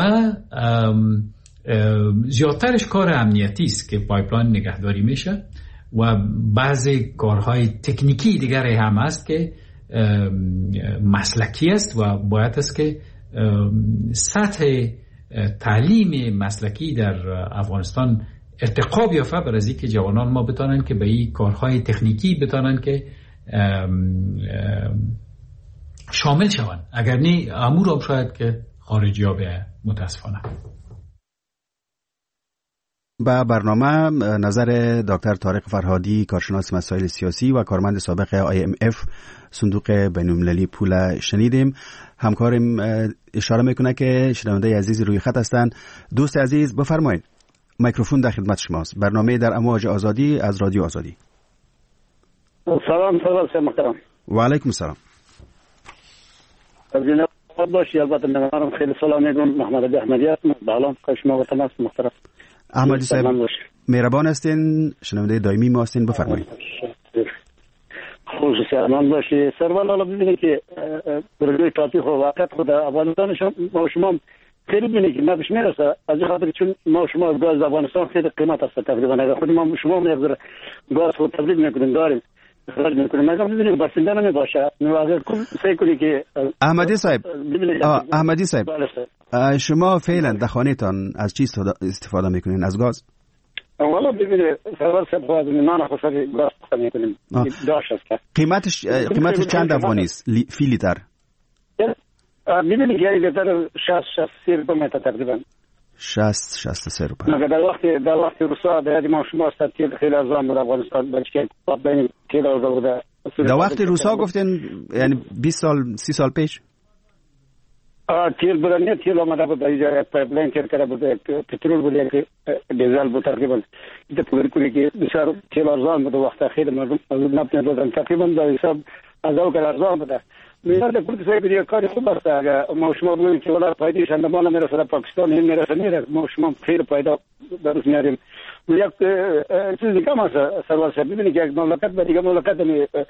زیادترش کار امنیتی است که پایپلاین نگهداری میشه و بعضی کارهای تکنیکی دیگری هم است که مسلکی است و باید است که سطح تعلیم مسلکی در افغانستان ارتقا بیافته برای از اینکه جوانان ما بتانن که به این کارهای تکنیکی بتانن که شامل شوند. اگر نه امور هم شاید که خارجی ها به متاسفانه. با برنامه نظر دکتر طارق فرهادی، کارشناس مسائل سیاسی و کارمند سابق آی ام اف صندوق بین‌المللی پول شنیدیم. همکارم اشاره میکنه که شنونده عزیز روی خط هستند. دوست عزیز بفرمایید، میکروفون در خدمت شماست. برنامه در امواج آزادی از رادیو آزادی. سلام سلام محترم. و علیکم السلام. جناب باشی، البته من خیلی سلام میگم. محمد علی احمدی هستم. سلام شما و تمام محترم. احمدی صاحب مهربان هستین، شنونده دائمی ما هستین، بفرمایید. خوش سلام باشی. سروال حالا ببینید که برای تاپیک و واقعیت خود افغانستان ما شما خیلی ببینید که نبش میرسه، از این خاطر چون ما شما گاز افغانستان خیلی قیمت است تقریبا. خود ما شما میگذره گاز خود تولید میکنیم داریم اخراج میکنیم، مگه ببینید بسنده نمیباشه. اگر کل سعی کنید که احمدی صاحب احمدی صاحب شما فعلا در خانه‌تان از چی استفاده میکنین؟ از گاز؟ والا ببینید سوال سب خواهد نان خسری گاز استفاده میکنیم. داشت است. قیمتش قیمتش چند افغانی است فی لیتر؟ ببینید یه لیتر شصت شصت سه روپیه تقریبا. شصت شصت سه روپیه. مگه در وقت در وقت روسا در ما شما است که خیلی ارزان بود افغانستان بچه بین کیلو بوده. در وقت روسا گفتین یعنی بیست سال سی سال پیش؟ آه تیل بود نه تیل آمده بود در اینجا پایپلاین تیر کرده بود، پترول بود که دیزل بود تقریبا. این پول کنی که بسیار تیل ارزان بود وقت خیلی مردم نبودن دادن تقریبا در حساب از اول ارزان بود. میاد کل سعی بدی کاری خوب است. اگر ما شما بگوییم که ولی فایدهش اندمان میرسه در پاکستان این میرسه میره، ما شما خیلی فایده درست میاریم. یک چیزی کم است سروال صاحب، ببینید که یک مملکت به دیگه مملکت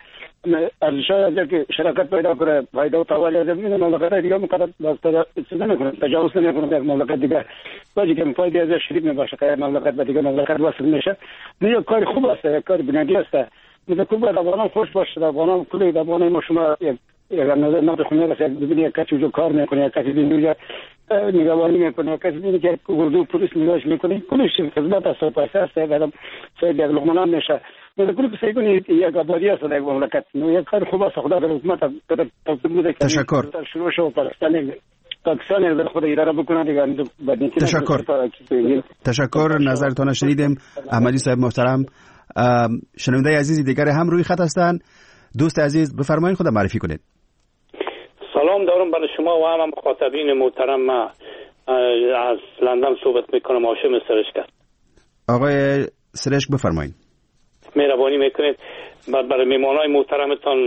ارزش از که شراکت پیدا کنه فایده و توالی از ببینید مملکت دیگه مقدر باستر چیز نمیکنه، تجاوز نمیکنه یک مملکت دیگه باید که فایده از شریک نباشه که مملکت به دیگه مملکت وصل میشه. یک کاری خوب است، یک کاری بنیادی است. میگه خوب باید افغانان خوش باشه، افغانان کلی افغانان ما شما یک اگر نظر نبخونه رسید ببینید کسی جو کار میکنه، کسی دیگه نگهبانی میکنه، کسی دیگه که اردو پلیس نگاهش میکنه، کلش خدمت است و پیسه است. اگر سید یک لقمه نمیشه میگه کلی سعی کنید یک آبادی است در مملکت. یک کار خوب است خدا در حکومت تقدیم بوده که تشکر شروع شو پاکستان پاکستان در خود اداره بکنه دیگه. تشکر تشکر نظرتون شنیدیم. احمدی صاحب محترم. شنونده عزیزی دیگر هم روی خط هستند. دوست عزیز بفرمایید خود معرفی کنید. سلام دارم برای شما و هم مخاطبین محترم. ما از لندن صحبت میکنم. هاشم سرشک است. آقای سرشک بفرمایید. مهربانی میکنید. برای میمانای محترمتان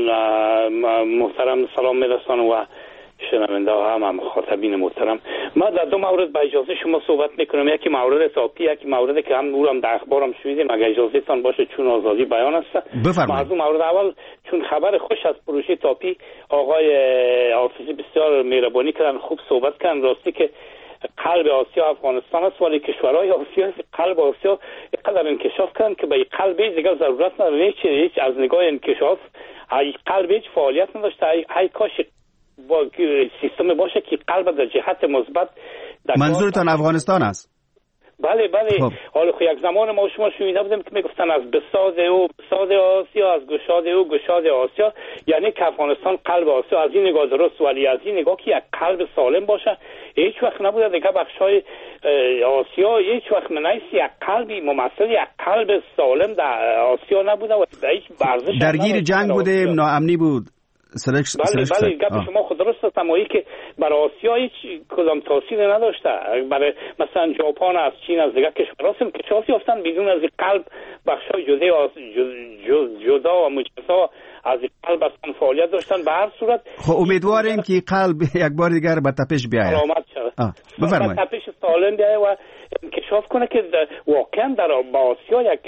محترم سلام میرسانم و شنونده ها هم مخاطبین محترم. ما در دو مورد با اجازه شما صحبت میکنم. یکی مورد تاپی، یکی موردی که هم اونم در اخبارم شنیدیم اگه اجازه تان باشه چون آزادی بیان است. بفرمایید. موضوع مورد اول چون خبر خوش از پروژه تاپی آقای حافظی بسیار مهربانی کردن، خوب صحبت کردن. راستی که قلب آسیا افغانستان است ولی کشورهای آسیا قلب آسیا اینقدر انکشاف کردن که به قلب دیگه ضرورت نداره. هیچ از نگاه انکشاف قلب هیچ فعالیت نداشته. ای کاش با سیستم باشه که قلب در جهت مثبت. منظورتان افغانستان است؟ بله بله. حالا خب یک زمان ما شما شنیده بودیم که میگفتن از بساز او بساز آسیا، از گشاد او گشاد آسیا، یعنی که افغانستان قلب آسیا. از این نگاه درست، ولی از این نگاه که یک قلب سالم باشه هیچ وقت نبوده دیگه بخشای آسیا هیچ وقت منیس یک قلبی ممثل یک قلب سالم در آسیا نبوده و هیچ ارزش درگیر جنگ بوده، ناامنی بود. سرکس بله سرکس بله گپ شما خود درست است، اما که برای آسیا هیچ کدام تاثیر نداشته. برای مثلا ژاپن از چین از دیگر کشورها هم که چاسی افتن بدون از قلب بخشای جدا جدا و مجزا از قلب اصلا فعالیت داشتن. به هر صورت خب امیدواریم که قلب یک بار دیگر به تپش بیاید، سلامت شود، بفرمایید، به تپش سالم بیاید و انکشاف کنه که واقعا در با یک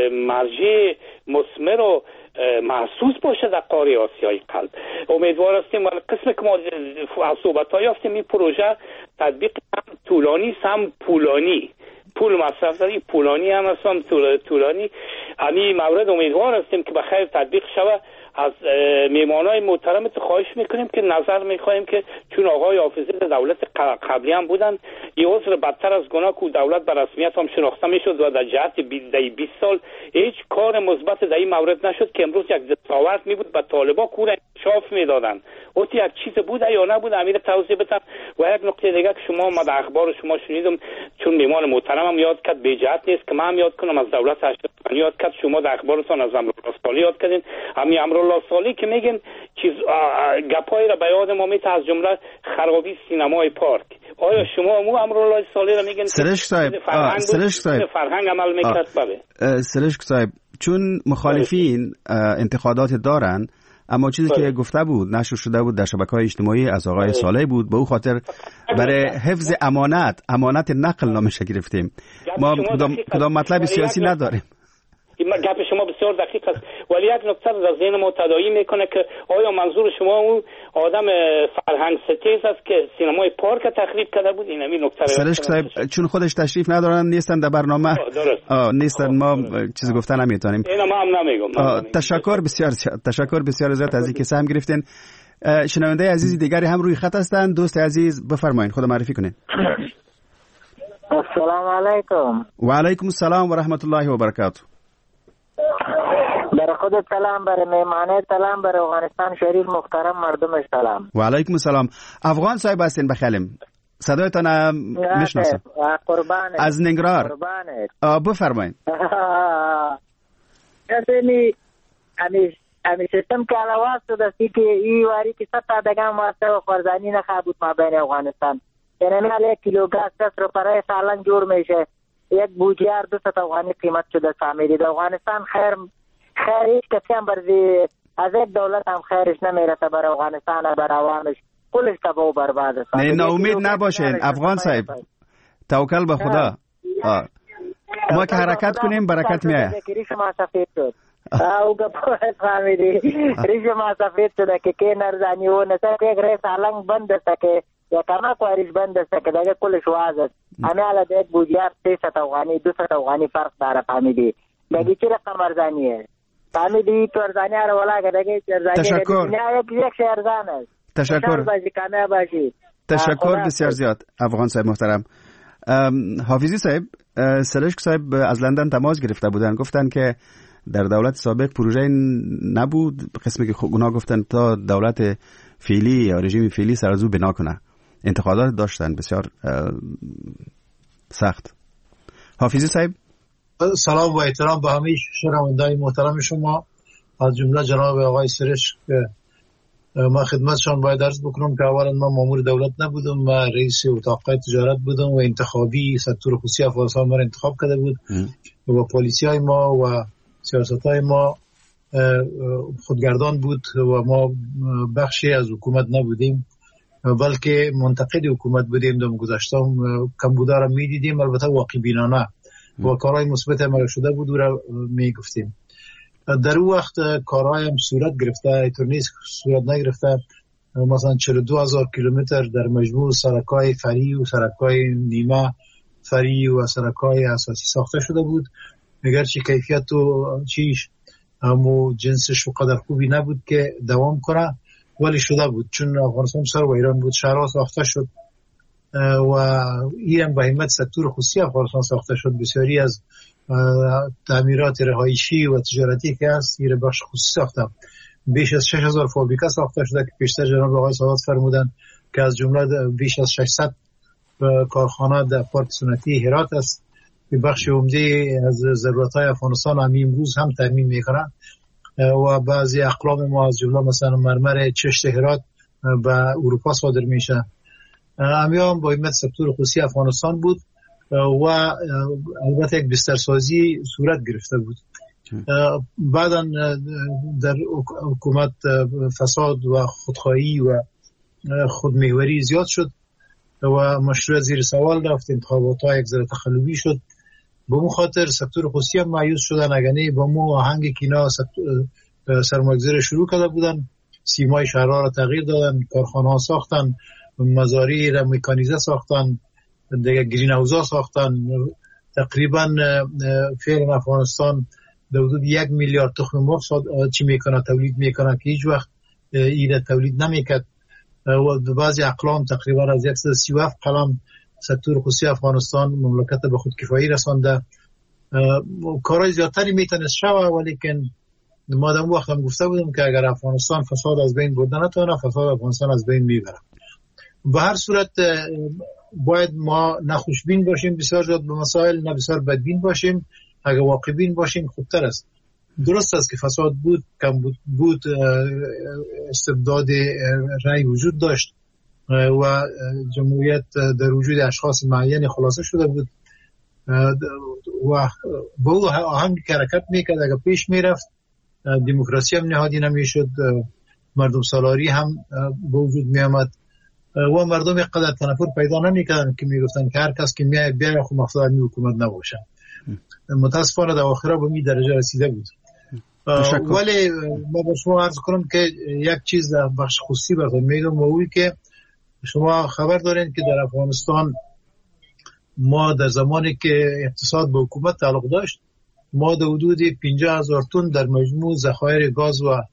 مرجع مثمر و محسوس باشه در قاره آسیای قلب. امیدوار هستیم. قسم که ما از صحبت‌ها یافتیم این پروژه تطبیق هم طولانی هم پولانی، پول مصرف داری پولانی هم هستم طولانی. همین مورد امیدوار هستیم که به خیر تطبیق شود. از میمانای محترمت خواهش میکنیم که نظر میخواهیم که چون آقای حافظی دولت قبلی هم بودن یه عذر بدتر از گناه که دولت به رسمیت هم شناخته میشد و در جهت بیست سال هیچ کار مثبت در این مورد نشد که امروز یک دستاورد میبود به طالبا کور انکشاف میدادن. اوتی یک چیز بود یا نبود امیر توضیح بدم. و یک نکته دیگه که شما ما در اخبار شما شنیدم چون میمان محترم هم یاد کرد به جهت نیست که من هم یاد کنم از دولت هشتاد یاد کرد. شما در اخبارتون از امرالله صالح یاد کردین. همین امرالله صالح که میگن چیز گپایی را به یاد ما میاد، از جمله خرابی سینمای پارک. آیا شما مو امرالله صالح را میگن سرشک صاحب سرشک صاحب فرهنگ عمل میکرد؟ بله سرشک صاحب، چون مخالفین انتقادات دارن، اما چیزی بله. که گفته بود نشر شده بود در شبکه‌های اجتماعی از آقای بله. صالح بود، به او خاطر برای حفظ امانت امانت نقل نامش گرفتیم. ما کدام کدام مطلب سیاسی نداریم. گپ شما بسیار دقیق است، ولی یک نکته در ذهن ما تداعی میکنه که آیا منظور شما اون آدم فرهنگ ستیز است که سینمای پارک تخریب کرده بود؟ این همین نکته سرشک صاحب چون خودش تشریف ندارن، نیستن در برنامه، آه نیستن، ما چیز گفتن نمیتونیم. اینا ما هم نمیگم. تشکر بسیار تشکر بسیار زیاد از اینکه سهم گرفتین. شنونده عزیز دیگری هم روی خط هستند. دوست عزیز بفرمایید، خود معرفی کنین. السلام علیکم. و علیکم السلام و رحمت الله و برکاته. برای خودت سلام، برای مهمانه سلام، برای افغانستان شریف محترم مردمش سلام. و علیکم السلام. افغان صاحب هستین بخیلیم، صدایتان میشناسم. قربانت. از ننگرهار. قربانت. بفرمایید. کسی امی امی سیستم که علاوه شده که ای واری که صد دگم واسه و فرزانی نخواه بود ما بین افغانستان. یعنی یک کیلو گاز دست رو برای سالن جور میشه، یک بوجیار دو ست افغانی قیمت شده. فهمیدید افغانستان خیر خیر هیچ کسی هم برزی از یک دولت هم خیرش نمیرسه برای افغانستان و برای عوامش، کلش تباه و برباد است. نه ناامید نباشین افغان صاحب، توکل به خدا. آه. ما که حرکت کنیم برکت میایه. ریش ما سفید شد او گپوهت فهمیدی ریش ما سفید شده که که نرزانی و نسه که یک ریس علنگ بند است که یا کمک واریش بند است که دیگه کلش واز است. همه علا دیگه بوجیار سی ست افغانی دو ست افغانی فرق داره. فهمیدی دیگه چی رقم ارزانیه؟ فهمیدی تو ارزانی ها رو ولا که دیگه ارزانی تشکر. یک شی ارزان است. تشکر تشکر بسیار زیاد افغان صاحب محترم. حافظی صاحب، سرشک صاحب از لندن تماس گرفته بودن، گفتن که در دولت سابق پروژه نبود، قسمی که اونا گفتن تا دولت فعلی یا رژیم فعلی سر از او بنا کنه. انتقادات داشتن بسیار سخت. حافظی صاحب سلام و احترام به همه شنوندگان محترم شما، از جمله جناب آقای سرشک. ما خدمتشان باید عرض بکنم که اولا ما مامور دولت نبودم، ما رئیس اتاق تجارت بودم و انتخابی سکتور خصوصی افغانستان ما انتخاب کرده بود م. و پالیسی های ما و سیاست های ما خودگردان بود و ما بخشی از حکومت نبودیم، بلکه منتقد حکومت بودیم. دم گذشتم کمبودا را می دیدیم، البته واقع بینانه و کارهای مثبت ما شده بود و را می گفتیم. در اون وقت کارهای هم صورت گرفته، اینطور نیست صورت نگرفته. مثلا چهل و دو هزار کیلومتر در مجموع سرکای فری و سرکای نیمه فری و سرکای اساسی ساخته شده بود، اگرچه کیفیت و چیش همو جنسش و قدر خوبی نبود که دوام کنه، ولی شده بود. چون افغانستان سر و ایران بود، شهرها ساخته شد و این به همت سکتور خصوصی افغانستان ساخته شد. بسیاری از تعمیرات رهایشی و تجارتی که هست این بخش خصوصی ساخته. بیش از شش هزار فابریکه ساخته شده که پیشتر جناب آقای سادات فرمودن که از جمله بیش از ششصد کارخانه در پارک صنعتی هرات است که بخش عمده از ضرورت‌های افغانستان هم امروز هم تامین می‌کنند و بعضی اقلام ما از جمله مثلا مرمر چشت هرات به اروپا صادر میشه. همیان با همت سکتور خصوصی افغانستان بود و البته یک بسترسازی صورت گرفته بود. بعدا در حکومت فساد و خودخواهی و خودمحوری زیاد شد و مشروع زیر سوال رفت، انتخابات ها یک ذره تخلوی شد. به اون خاطر سکتور خصوصی هم مایوس شدن، اگرنه با مو آهنگ کینا سرمایه‌گذاری شروع کرده بودن، سیمای شهرها را تغییر دادن، کارخانه ها ساختن، مزارع را مکانیزه ساختن، دیگه گرین هاوزا ساختن. تقریبا فعلا افغانستان به حدود یک میلیارد تخم مرغ چی میکنه تولید میکنه که هیچ وقت ایده تولید نمیکرد و بعضی اقلام تقریبا از صد و سی و هفت قلم سکتور خصوصی افغانستان مملکت به خودکفایی رسانده. کارهای زیادتری میتونست شوه، ولی که ما در اون وقت هم گفته بودیم که اگر افغانستان فساد از بین بردن نتونه، فساد افغانستان از بین میبره. به هر صورت باید ما نخوشبین باشیم بسیار زیاد به مسائل، نه بسیار بدبین باشیم. اگر واقعبین باشیم خوبتر است. درست است که فساد بود، کم بود, بود استبداد رأی وجود داشت و جمهوریت در وجود اشخاص معین خلاصه شده بود و با او آهنگ که حرکت میکرد اگر پیش میرفت دموکراسی هم نهادی نمیشد، مردم سالاری هم به وجود میامد و مردم اینقدر تنفر پیدا نمیکردن که میگفتن که هر کس که میاد بیاد خود مقصود این حکومت نباشه. متاسفانه در آخرا به می درجه رسیده بود. ولی ما به شما عرض کنم که یک چیز در بخش خصوصی براتون میگم و اوی که شما خبر دارین که در افغانستان ما در زمانی که اقتصاد به حکومت تعلق داشت ما در حدود پنجاه هزار تن در مجموع ذخایر گاز و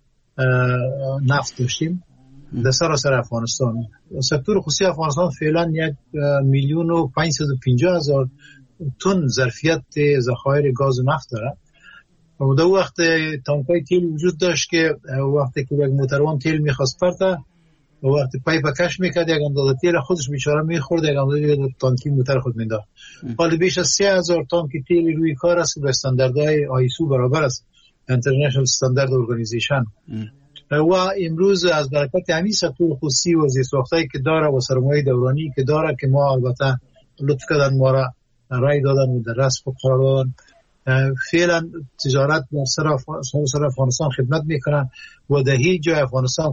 نفت داشتیم در سراسر افغانستان. سکتور خصوصی افغانستان فعلا یک میلیون و پانصد و پنجاه هزار تن ظرفیت ذخایر گاز و نفت داره و در وقت تانکای تیل وجود داشت که وقتی که یک موتروان تیل میخواست پرته و وقتی پایپ کش میکرد یک اندازه تیل خودش بیچاره میخورد یک اندازه تانکی موتر خود میداد. حالا بیش از سه هزار تانک تیل روی کار است به استانداردهای آیسو برابر است، اینترنشنال استاندارد ارگانیزیشن. و امروز از برکت همین سکتور خصوصی و زیرساختایی که داره و سرمایه دورانی که داره که ما البته لطف کردن ما را رای دادن و در رسم قرار دادن، فعلا تجارت در سر افغانستان خدمت میکنن و در هیچ جای افغانستان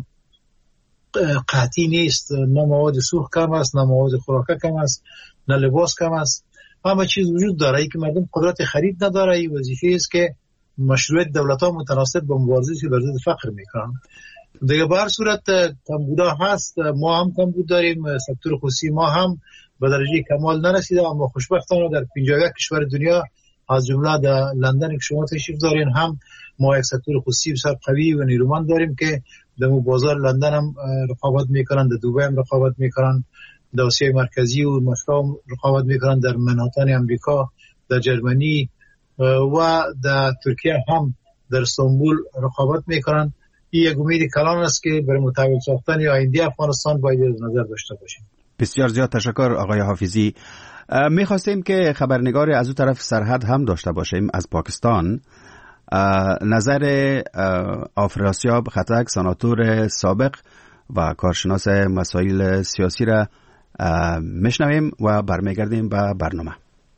قحطی نیست، نه مواد سوخت کم است، نه مواد خوراکه کم است، نه لباس کم است. همه چیز وجود داره. ای که مردم قدرت خرید نداره ای وظیفه است که مشروعیت دولت ها متناسب با مبارزه بر ضد فقر میکنن. دیگه به هر صورت کمبودا هست، ما هم کمبود داریم، سکتور خصوصی ما هم به درجه کمال نرسیده، اما خوشبختانه در پنجاه و یک کشور دنیا از جمله در لندن که شما تشریف دارین هم ما یک سکتور خصوصی بسیار قوی و نیرومند داریم که در بازار لندن هم رقابت میکنن، در دوبای هم رقابت میکنن، در آسیای مرکزی و مسکو هم رقابت میکنن، در منحتن امریکا، در جرمنی و در ترکیه هم در استانبول رقابت میکنن. این یک امید کلان است که برای متحول ساختن آینده افغانستان باید نظر داشته باشیم. بسیار زیاد تشکر آقای حافظی. میخواستیم که خبرنگار از اون طرف سرحد هم داشته باشیم از پاکستان. نظر آفراسیاب خطک سناتور سابق و کارشناس مسائل سیاسی را میشنویم و برمیگردیم به برنامه.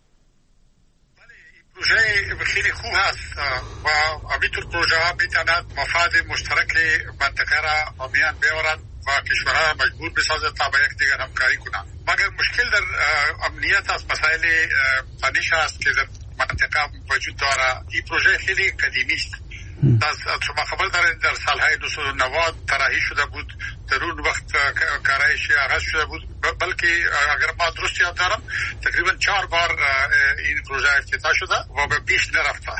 پروژه خیلی خوب هست و همینطور پروژه ها میتواند مفاد مشترک منطقه را آمیان بیاورد و کشورها مجبور بسازد تا با یک دیگر همکاری کنند. مگر مشکل در امنیت است، مسائل تنش است که در منطقه وجود داره. این پروژه خیلی قدیمی است. از شما خبر دارید در سالهای نوزده نود طراحی شده بود، در اون وقت کارایش آغاز شده بود، بلکه اگر ما درست یاد دارم تقریبا چهار بار این پروژه افتتاح شده و به پیش نرفته.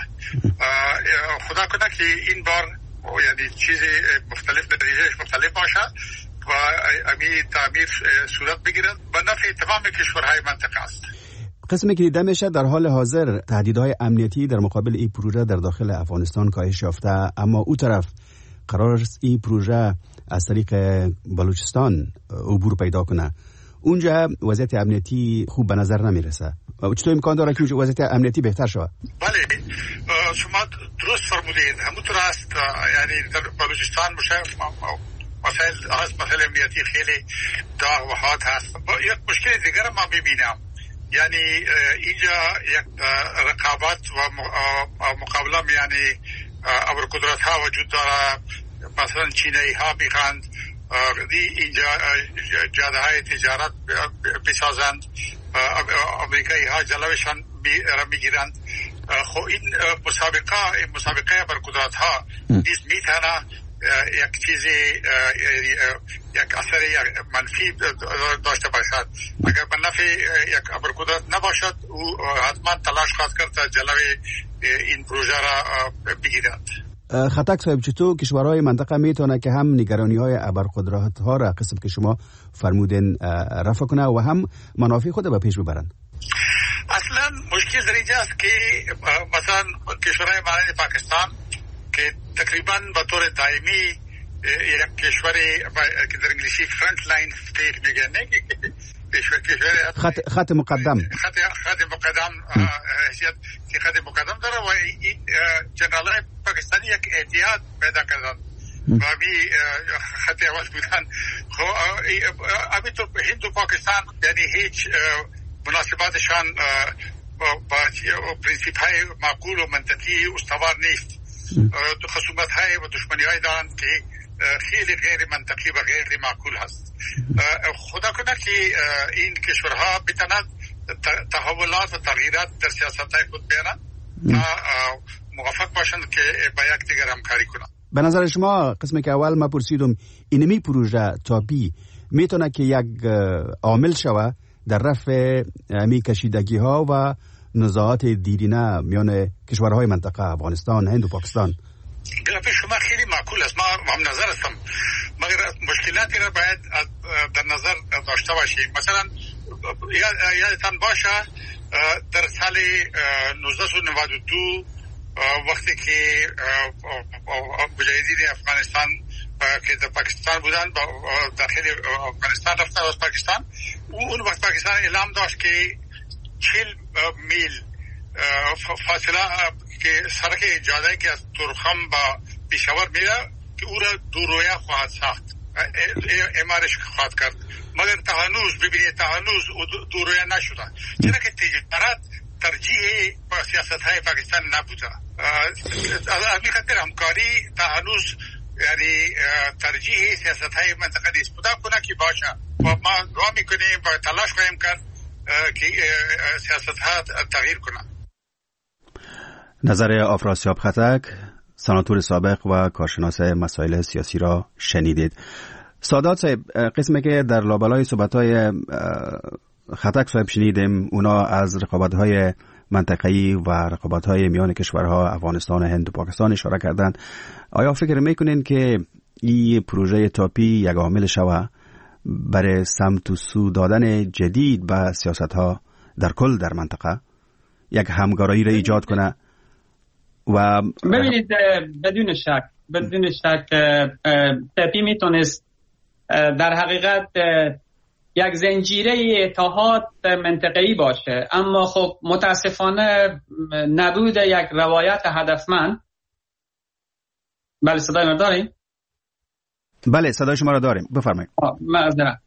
خدا کنه که این بار یعنی چیز مختلف نتیجهش مختلف باشه و امی تعمیر صورت بگیرد به نفع تمام کشورهای منطقه است. قسمی که دیده میشه در حال حاضر تهدیدهای امنیتی در مقابل این پروژه در داخل افغانستان کاهش یافته، اما او طرف قرار است این پروژه از طریق بلوچستان عبور پیدا کنه. اونجا وضعیت امنیتی خوب به نظر نمیرسه. چطور امکان داره که وضعیت امنیتی بهتر شود؟ بله شما درست فرمودید، همونطور است. یعنی در بلوچستان مسائل هست، مسائل امنیتی خیلی داغ و حاد هست. یک مشکل دیگر ما ببینم، یعنی اینجا یک رقابت و مقابله یعنی ابرقدرت ها وجود داره. مثلا چینی ها میخواند اینجا جاده های تجارت بسازند، امریکایی ها جلوشان میگیرند. خب این مسابقه این مسابقه ابرقدرت ها نیز میتونه یک چیزی یک اثر منفی داشته باشد. اگر به نفع یک ابرقدرت نباشد او حتما تلاش خواهد کرد تا جلوی این پروژه را بگیرند. خطک صاحب چطور کشورهای منطقه میتونه که هم نگرانی های ابرقدرت ها را قسم که شما فرمودین رفع کنه و هم منافع خود به پیش ببرند؟ اصلا مشکل در اینجا است که مثلا کشورهای مانند پاکستان که تقریبا به طور دائمی یک کشوری که در انگلیسی فرنت لاین استیت میگن، خط خط مقدم خط خط مقدم حیثیت که خط مقدم داره و این جنرالای پاکستانی یک اتحاد پیدا کردن و بی خط اول بودن. ابھی تو هند و پاکستان یعنی هیچ مناسباتشان با پرینسیپ های معقول و منطقی استوار نیست. خصومت های و دشمنی های دارن که خیلی غیر منطقی و غیر معقول هست. خدا کنه که این کشورها بتونند تحولات و تغییرات در سیاست های خود بیارن تا موفق باشند که با یک دیگر همکاری کنند. به نظر شما قسمی که اول ما پرسیدم اینمی پروژه تاپی میتونه که یک عامل شوه در رفع امی کشیدگی ها و نزاعات دیرینه میان کشورهای منطقه افغانستان، هند و پاکستان؟ گرفت شما خیلی معقول است. ما هم نظر هستم، مگر مشکلاتی را باید در نظر داشته باشیم. مثلا یادتان باشه در سال نوزده نود و دو وقتی که مجاهدین افغانستان که در پاکستان بودن داخل افغانستان رفتن از پاکستان، اون وقت پاکستان اعلام داشت که چهل میل فاصله که سرک جاده که از تورخم با پیشاور میره که او را دو رویه خواهد ساخت، امارش خواهد کرد. مگر تا هنوز ببینید تا هنوز دو رویه نشده، چرا که تجارت ترجیح سیاست های پاکستان نبوده. از همین خاطر همکاری تا هنوز یعنی ترجیح سیاست های منطقه نیست. خدا کنه که باشه و ما دعا میکنیم و تلاش خواهیم کرد که سیاست ها تغییر کنه. نظر آفراسیاب خطک، سناتور سابق و کارشناس مسائل سیاسی را شنیدید. سادات صاحب، قسمی که در لابلای صحبت‌های خطک صاحب شنیدیم اونا از رقابت‌های منطقه‌ای و رقابت‌های میان کشورها افغانستان، هند و پاکستان اشاره کردند. آیا فکر میکنین که این پروژه تاپی یک عامل شوه برای سمت و سو دادن جدید به سیاست‌ها در کل در منطقه، یک همکاری را ایجاد کنه؟ و ببینید بدون شک بدون شک تاپی میتونست در حقیقت یک زنجیره اتحاد منطقه‌ای باشه، اما خب متاسفانه نبود یک روایت هدفمند. بله صدای ما داریم؟ بله صدای شما را داریم، بفرمایید. معذرت.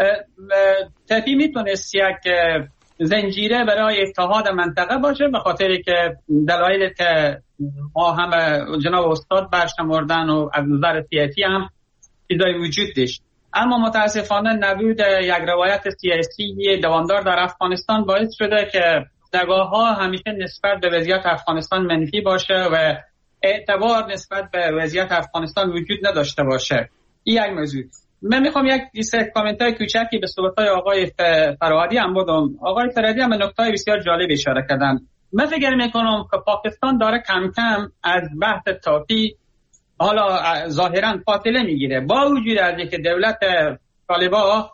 تاپی میتونست یک زنجیره برای اتحاد منطقه باشه، به خاطری که دلایلی که ما هم جناب استاد برشمردن و از نظر سیاسی هم چیزای وجود داشت. اما متاسفانه نبود یک روایت سیاسی دوامدار در افغانستان باعث شده که نگاه ها همیشه نسبت به وضعیت افغانستان منفی باشه و اعتبار نسبت به وضعیت افغانستان وجود نداشته باشه. این یک موضوع. من میخوام یک سه کامنتای کوچکی به صحبت‌های آقای فرهادی هم بدم. آقای فرهادی هم نکته‌های بسیار جالب اشاره کردن. من فکر میکنم که پاکستان داره کم کم از بحث تاپی حالا ظاهرا فاصله میگیره، با وجود از اینکه دولت طالبان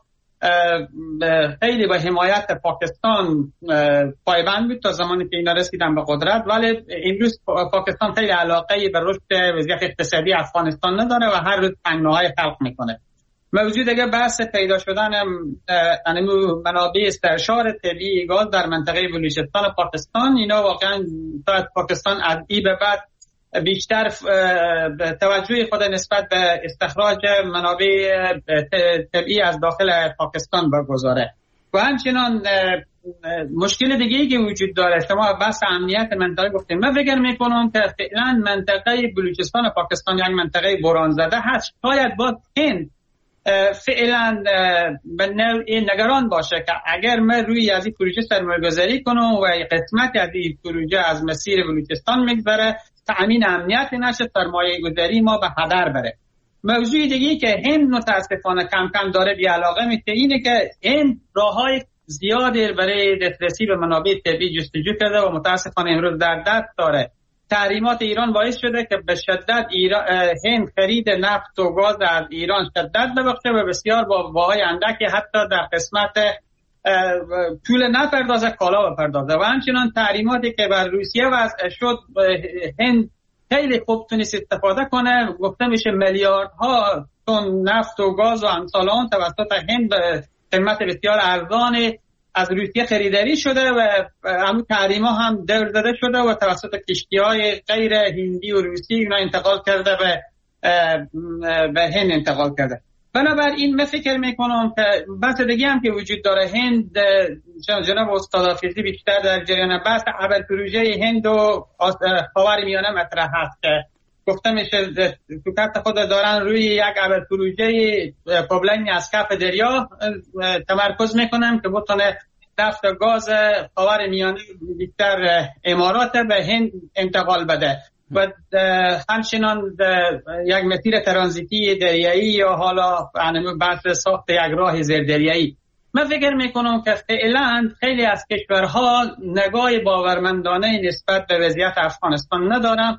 خیلی به حمایت پاکستان پایبند بود تا زمانی که اینا رسیدن به قدرت، ولی امروز پاکستان خیلی علاقه به رشد وضعیت اقتصادی افغانستان نداره و هر روز تنگناهای خلق میکنه. موضوع دیگه بحث پیدا شدن منابع استعشار طبیعی گاز در منطقه بلوچستان و پاکستان، اینا واقعا پاکستان از این به بعد بیشتر توجه خود نسبت به استخراج منابع طبیعی از داخل پاکستان بگذاره. و همچنان مشکل دیگه‌ای که وجود داره، شما بحث امنیت منطقه گفتیم، من فکر میکنم که فعلا منطقه بلوچستان و پاکستان یک منطقه بحران زده هست. شاید با هند فعلا به نوعی نگران باشه که اگر ما روی از این پروژه سرمایه‌گذاری کنم و قسمت از این پروژه از مسیر بلوچستان میگذره، تأمین امنیت نشه، سرمایه‌گذاری ما به هدر بره. موضوع دیگه‌ای که هند متاسفانه کم کم داره بی علاقه میشه اینه که هند راههای زیادی برای دسترسی به منابع طبیعی جستجو کرده و متاسفانه امروز در دست داره. تحریمات ایران باعث شده که به شدت ایران هند خرید نفت و گاز از ایران شدت ببخشه و بسیار با واهای اندکی حتی در قسمت پول نپردازه کالا بپردازه. و همچنان تحریماتی که بر روسیه وضع شد، هند خیلی خوب تونست استفاده کنه. گفته میشه میلیاردها تن نفت و گاز و امثال آن توسط هند به قیمت بسیار ارزان از روسیه خریداری شده و همون تحریم ها هم دور داده شده و توسط کشتی های غیر هندی و روسی اینا انتقال کرده و به هند انتقال کرده. بنابراین من فکر میکنم که بحث دیگه هم که وجود داره، هند جناب استاد حافظی بیشتر در جریان بحث اول پروژه هند و خاورمیانه مطرح هست که گفته میشه تو کارت خود دارن روی یک اول پروژه پایپلاین از کف دریا تمرکز میکنن که بتونه نفت و گاز خاورمیانه بیشتر امارات به هند انتقال بده و همچنان یک مسیر ترانزیتی دریایی یا حالا بحث ساخت یک راه زیردریایی. من فکر میکنم که فعلا خیلی از کشورها نگاه باورمندانه نسبت به وضعیت افغانستان ندارن.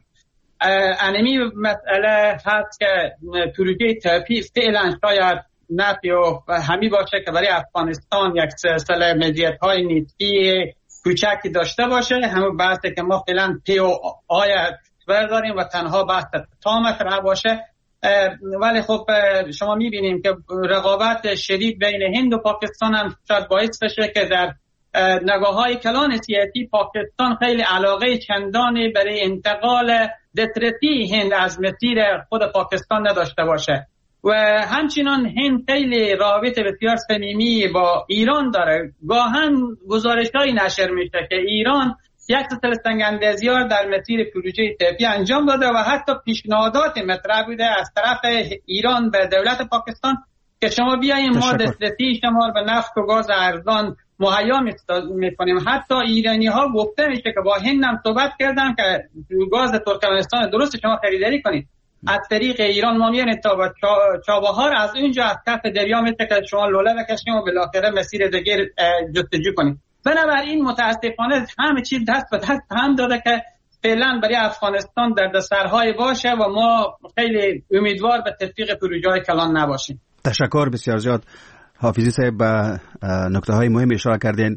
انمی مسئله هست که پروژه تاپی فعلا شاید نفی و همی باشه که برای افغانستان یک سلسله مزیت‌های نسبی کوچکی داشته باشه. همون بحثی که ما فعلا پی او آی داریم و تنها بحث تا مطرح باشه. ولی خب شما میبینیم که رقابت شدید بین هند و پاکستان هم شاید باعث بشه که در نگاه های کلان سیاسی پاکستان خیلی علاقه چندانی برای انتقال دسترسی هند از مسیر خود پاکستان نداشته باشه و همچنان هند خیلی رابط بسیار صمیمی با ایران داره. گاهن گزارش‌هایی نشر میشه که ایران یک سلسله سنگ‌اندازی‌ها در مسیر پروژه تاپی انجام داده و حتی پیشنهادات مطرح بوده از طرف ایران به دولت پاکستان که شما بیاییم ما دسترسی شما به نفت و گاز ارزان مهیا می‌کنیم. حتی ایرانی‌ها گفته میشه که با هند هم صحبت کردن که گاز ترکمنستان درست شما خریداری کنید از طریق ایران ما میانید تا با چابهار از اونجا از کف دریا میشه که شما لوله بکشیم و بالاخره مسیر دیگر جستجو کنیم. بنابراین متاسفانه همه چیز دست به دست هم داده که فعلا برای افغانستان دردسرهای باشه و ما خیلی امیدوار به تطبیق پروژه‌های کلان نباشیم. تشکر بسیار زیاد حافظی صاحب. به نکته های مهم اشاره کردین.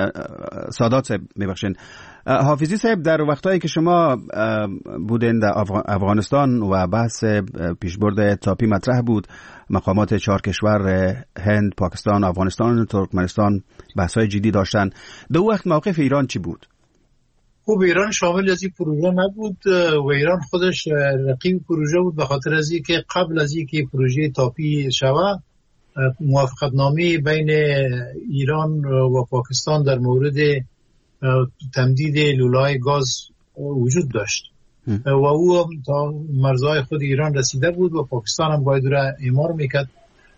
سادات صاحب میبخشین. حافظی صاحب در وقتایی که شما بودین در افغانستان و بحث پیشبرد تاپی مطرح بود، مقامات چهار کشور هند، پاکستان، افغانستان، ترکمنستان بحث‌های جدی داشتن. دو وقت موقف ایران چی بود؟ خب ایران شامل از این پروژه نبود و ایران خودش رقیب پروژه بود به خاطر از اینکه قبل از اینکه پروژه تاپی شود موافقت نامه بین ایران و پاکستان در مورد تمدید لوله‌های گاز وجود داشت و او تا مرزهای خود ایران رسیده بود و پاکستان هم باید را اعمار میکرد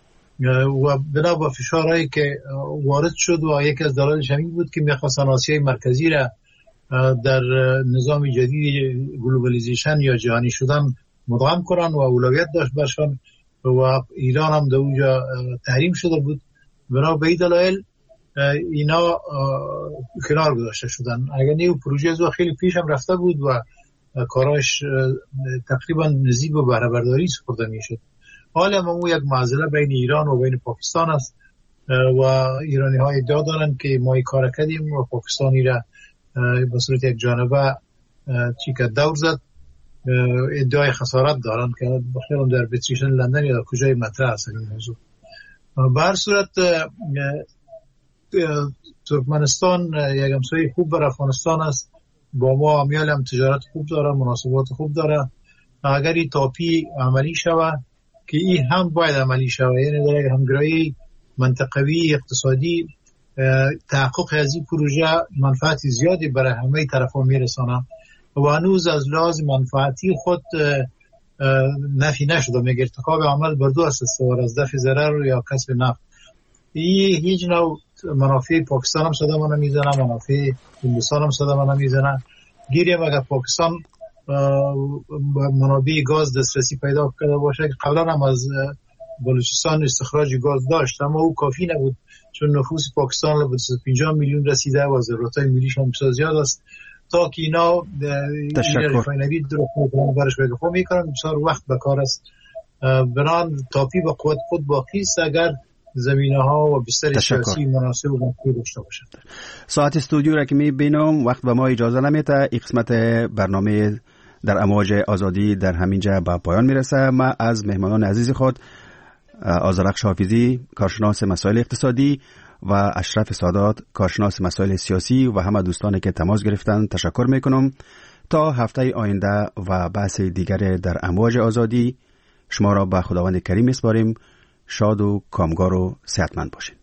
و بنا به فشارهایی که وارد شد و یکی از دلایلش همین بود که میخواستن آسیای مرکزی را در نظام جدید گلوبالیزیشن یا جهانی شدن مدغم کنن و اولویت داشت برشان و ایران هم در اونجا تحریم شده بود. بنا به این دلایل اینا کنار گذاشته شدن. اگر نیو پروژه زو خیلی پیش هم رفته بود و کاراش تقریبا نزدیک به بهره برداری سپرده میشد. حالا هم یک معضله بین ایران و بین پاکستان است و ایرانی ها ادعا دارن که ما این کار کردیم و پاکستانی را به صورت یک جانبه چی که دور زد. ادعای خسارت دارن که بخیرم در پتیشن لندن یا کجای مطرح است این موضوع. به هر صورت ترکمنستان یک همسایه خوب بر افغانستان است، با ما امیال هم تجارت خوب داره، مناسبات خوب داره. اگر این تاپی عملی شوه که این هم باید عملی شوه، یعنی در یک همگرایی منطقوی اقتصادی تحقق از این پروژه منفعت زیادی برای همه طرفا میرسانه و هنوز از لحاظ منفعتی خود نفی نشده. میگه ارتکاب عمل بر دو اساس سوار از دفع ضرر یا کسب نفع. این هیچ نوع منافع پاکستان هم صدمه نمیزنه، منافع هندوستان هم صدمه نمیزنه. گیریم اگر پاکستان منابع گاز دسترسی پیدا کرده باشه که قبلا هم از بلوچستان استخراج گاز داشت اما او کافی نبود چون نفوس پاکستان به پنجاه میلیون رسیده و ضرورت‌های ملیش هم بسیار زیاد است تا که اینا رفاینری درست میکنن برش بگفت میکنن بسیار وقت بکار است. بران تاپی به قوت خود باقی است اگر زمینه ها و بستر سیاسی مناسب و مناسب داشته باشد. ساعت استودیو را که میبینم وقت به ما اجازه نمیده. این قسمت برنامه در امواج آزادی در همینجا به پایان میرسه. ما از مهمانان عزیز خود آذرخش حافظی کارشناس مسائل اقتصادی و اشرف سادات کارشناس مسائل سیاسی و همه دوستانی که تماس گرفتن تشکر میکنم. تا هفته آینده و بحث دیگر در امواج آزادی، شما را به خداوند کریم میسپاریم. شاد و کامگار و صحتمند باشید.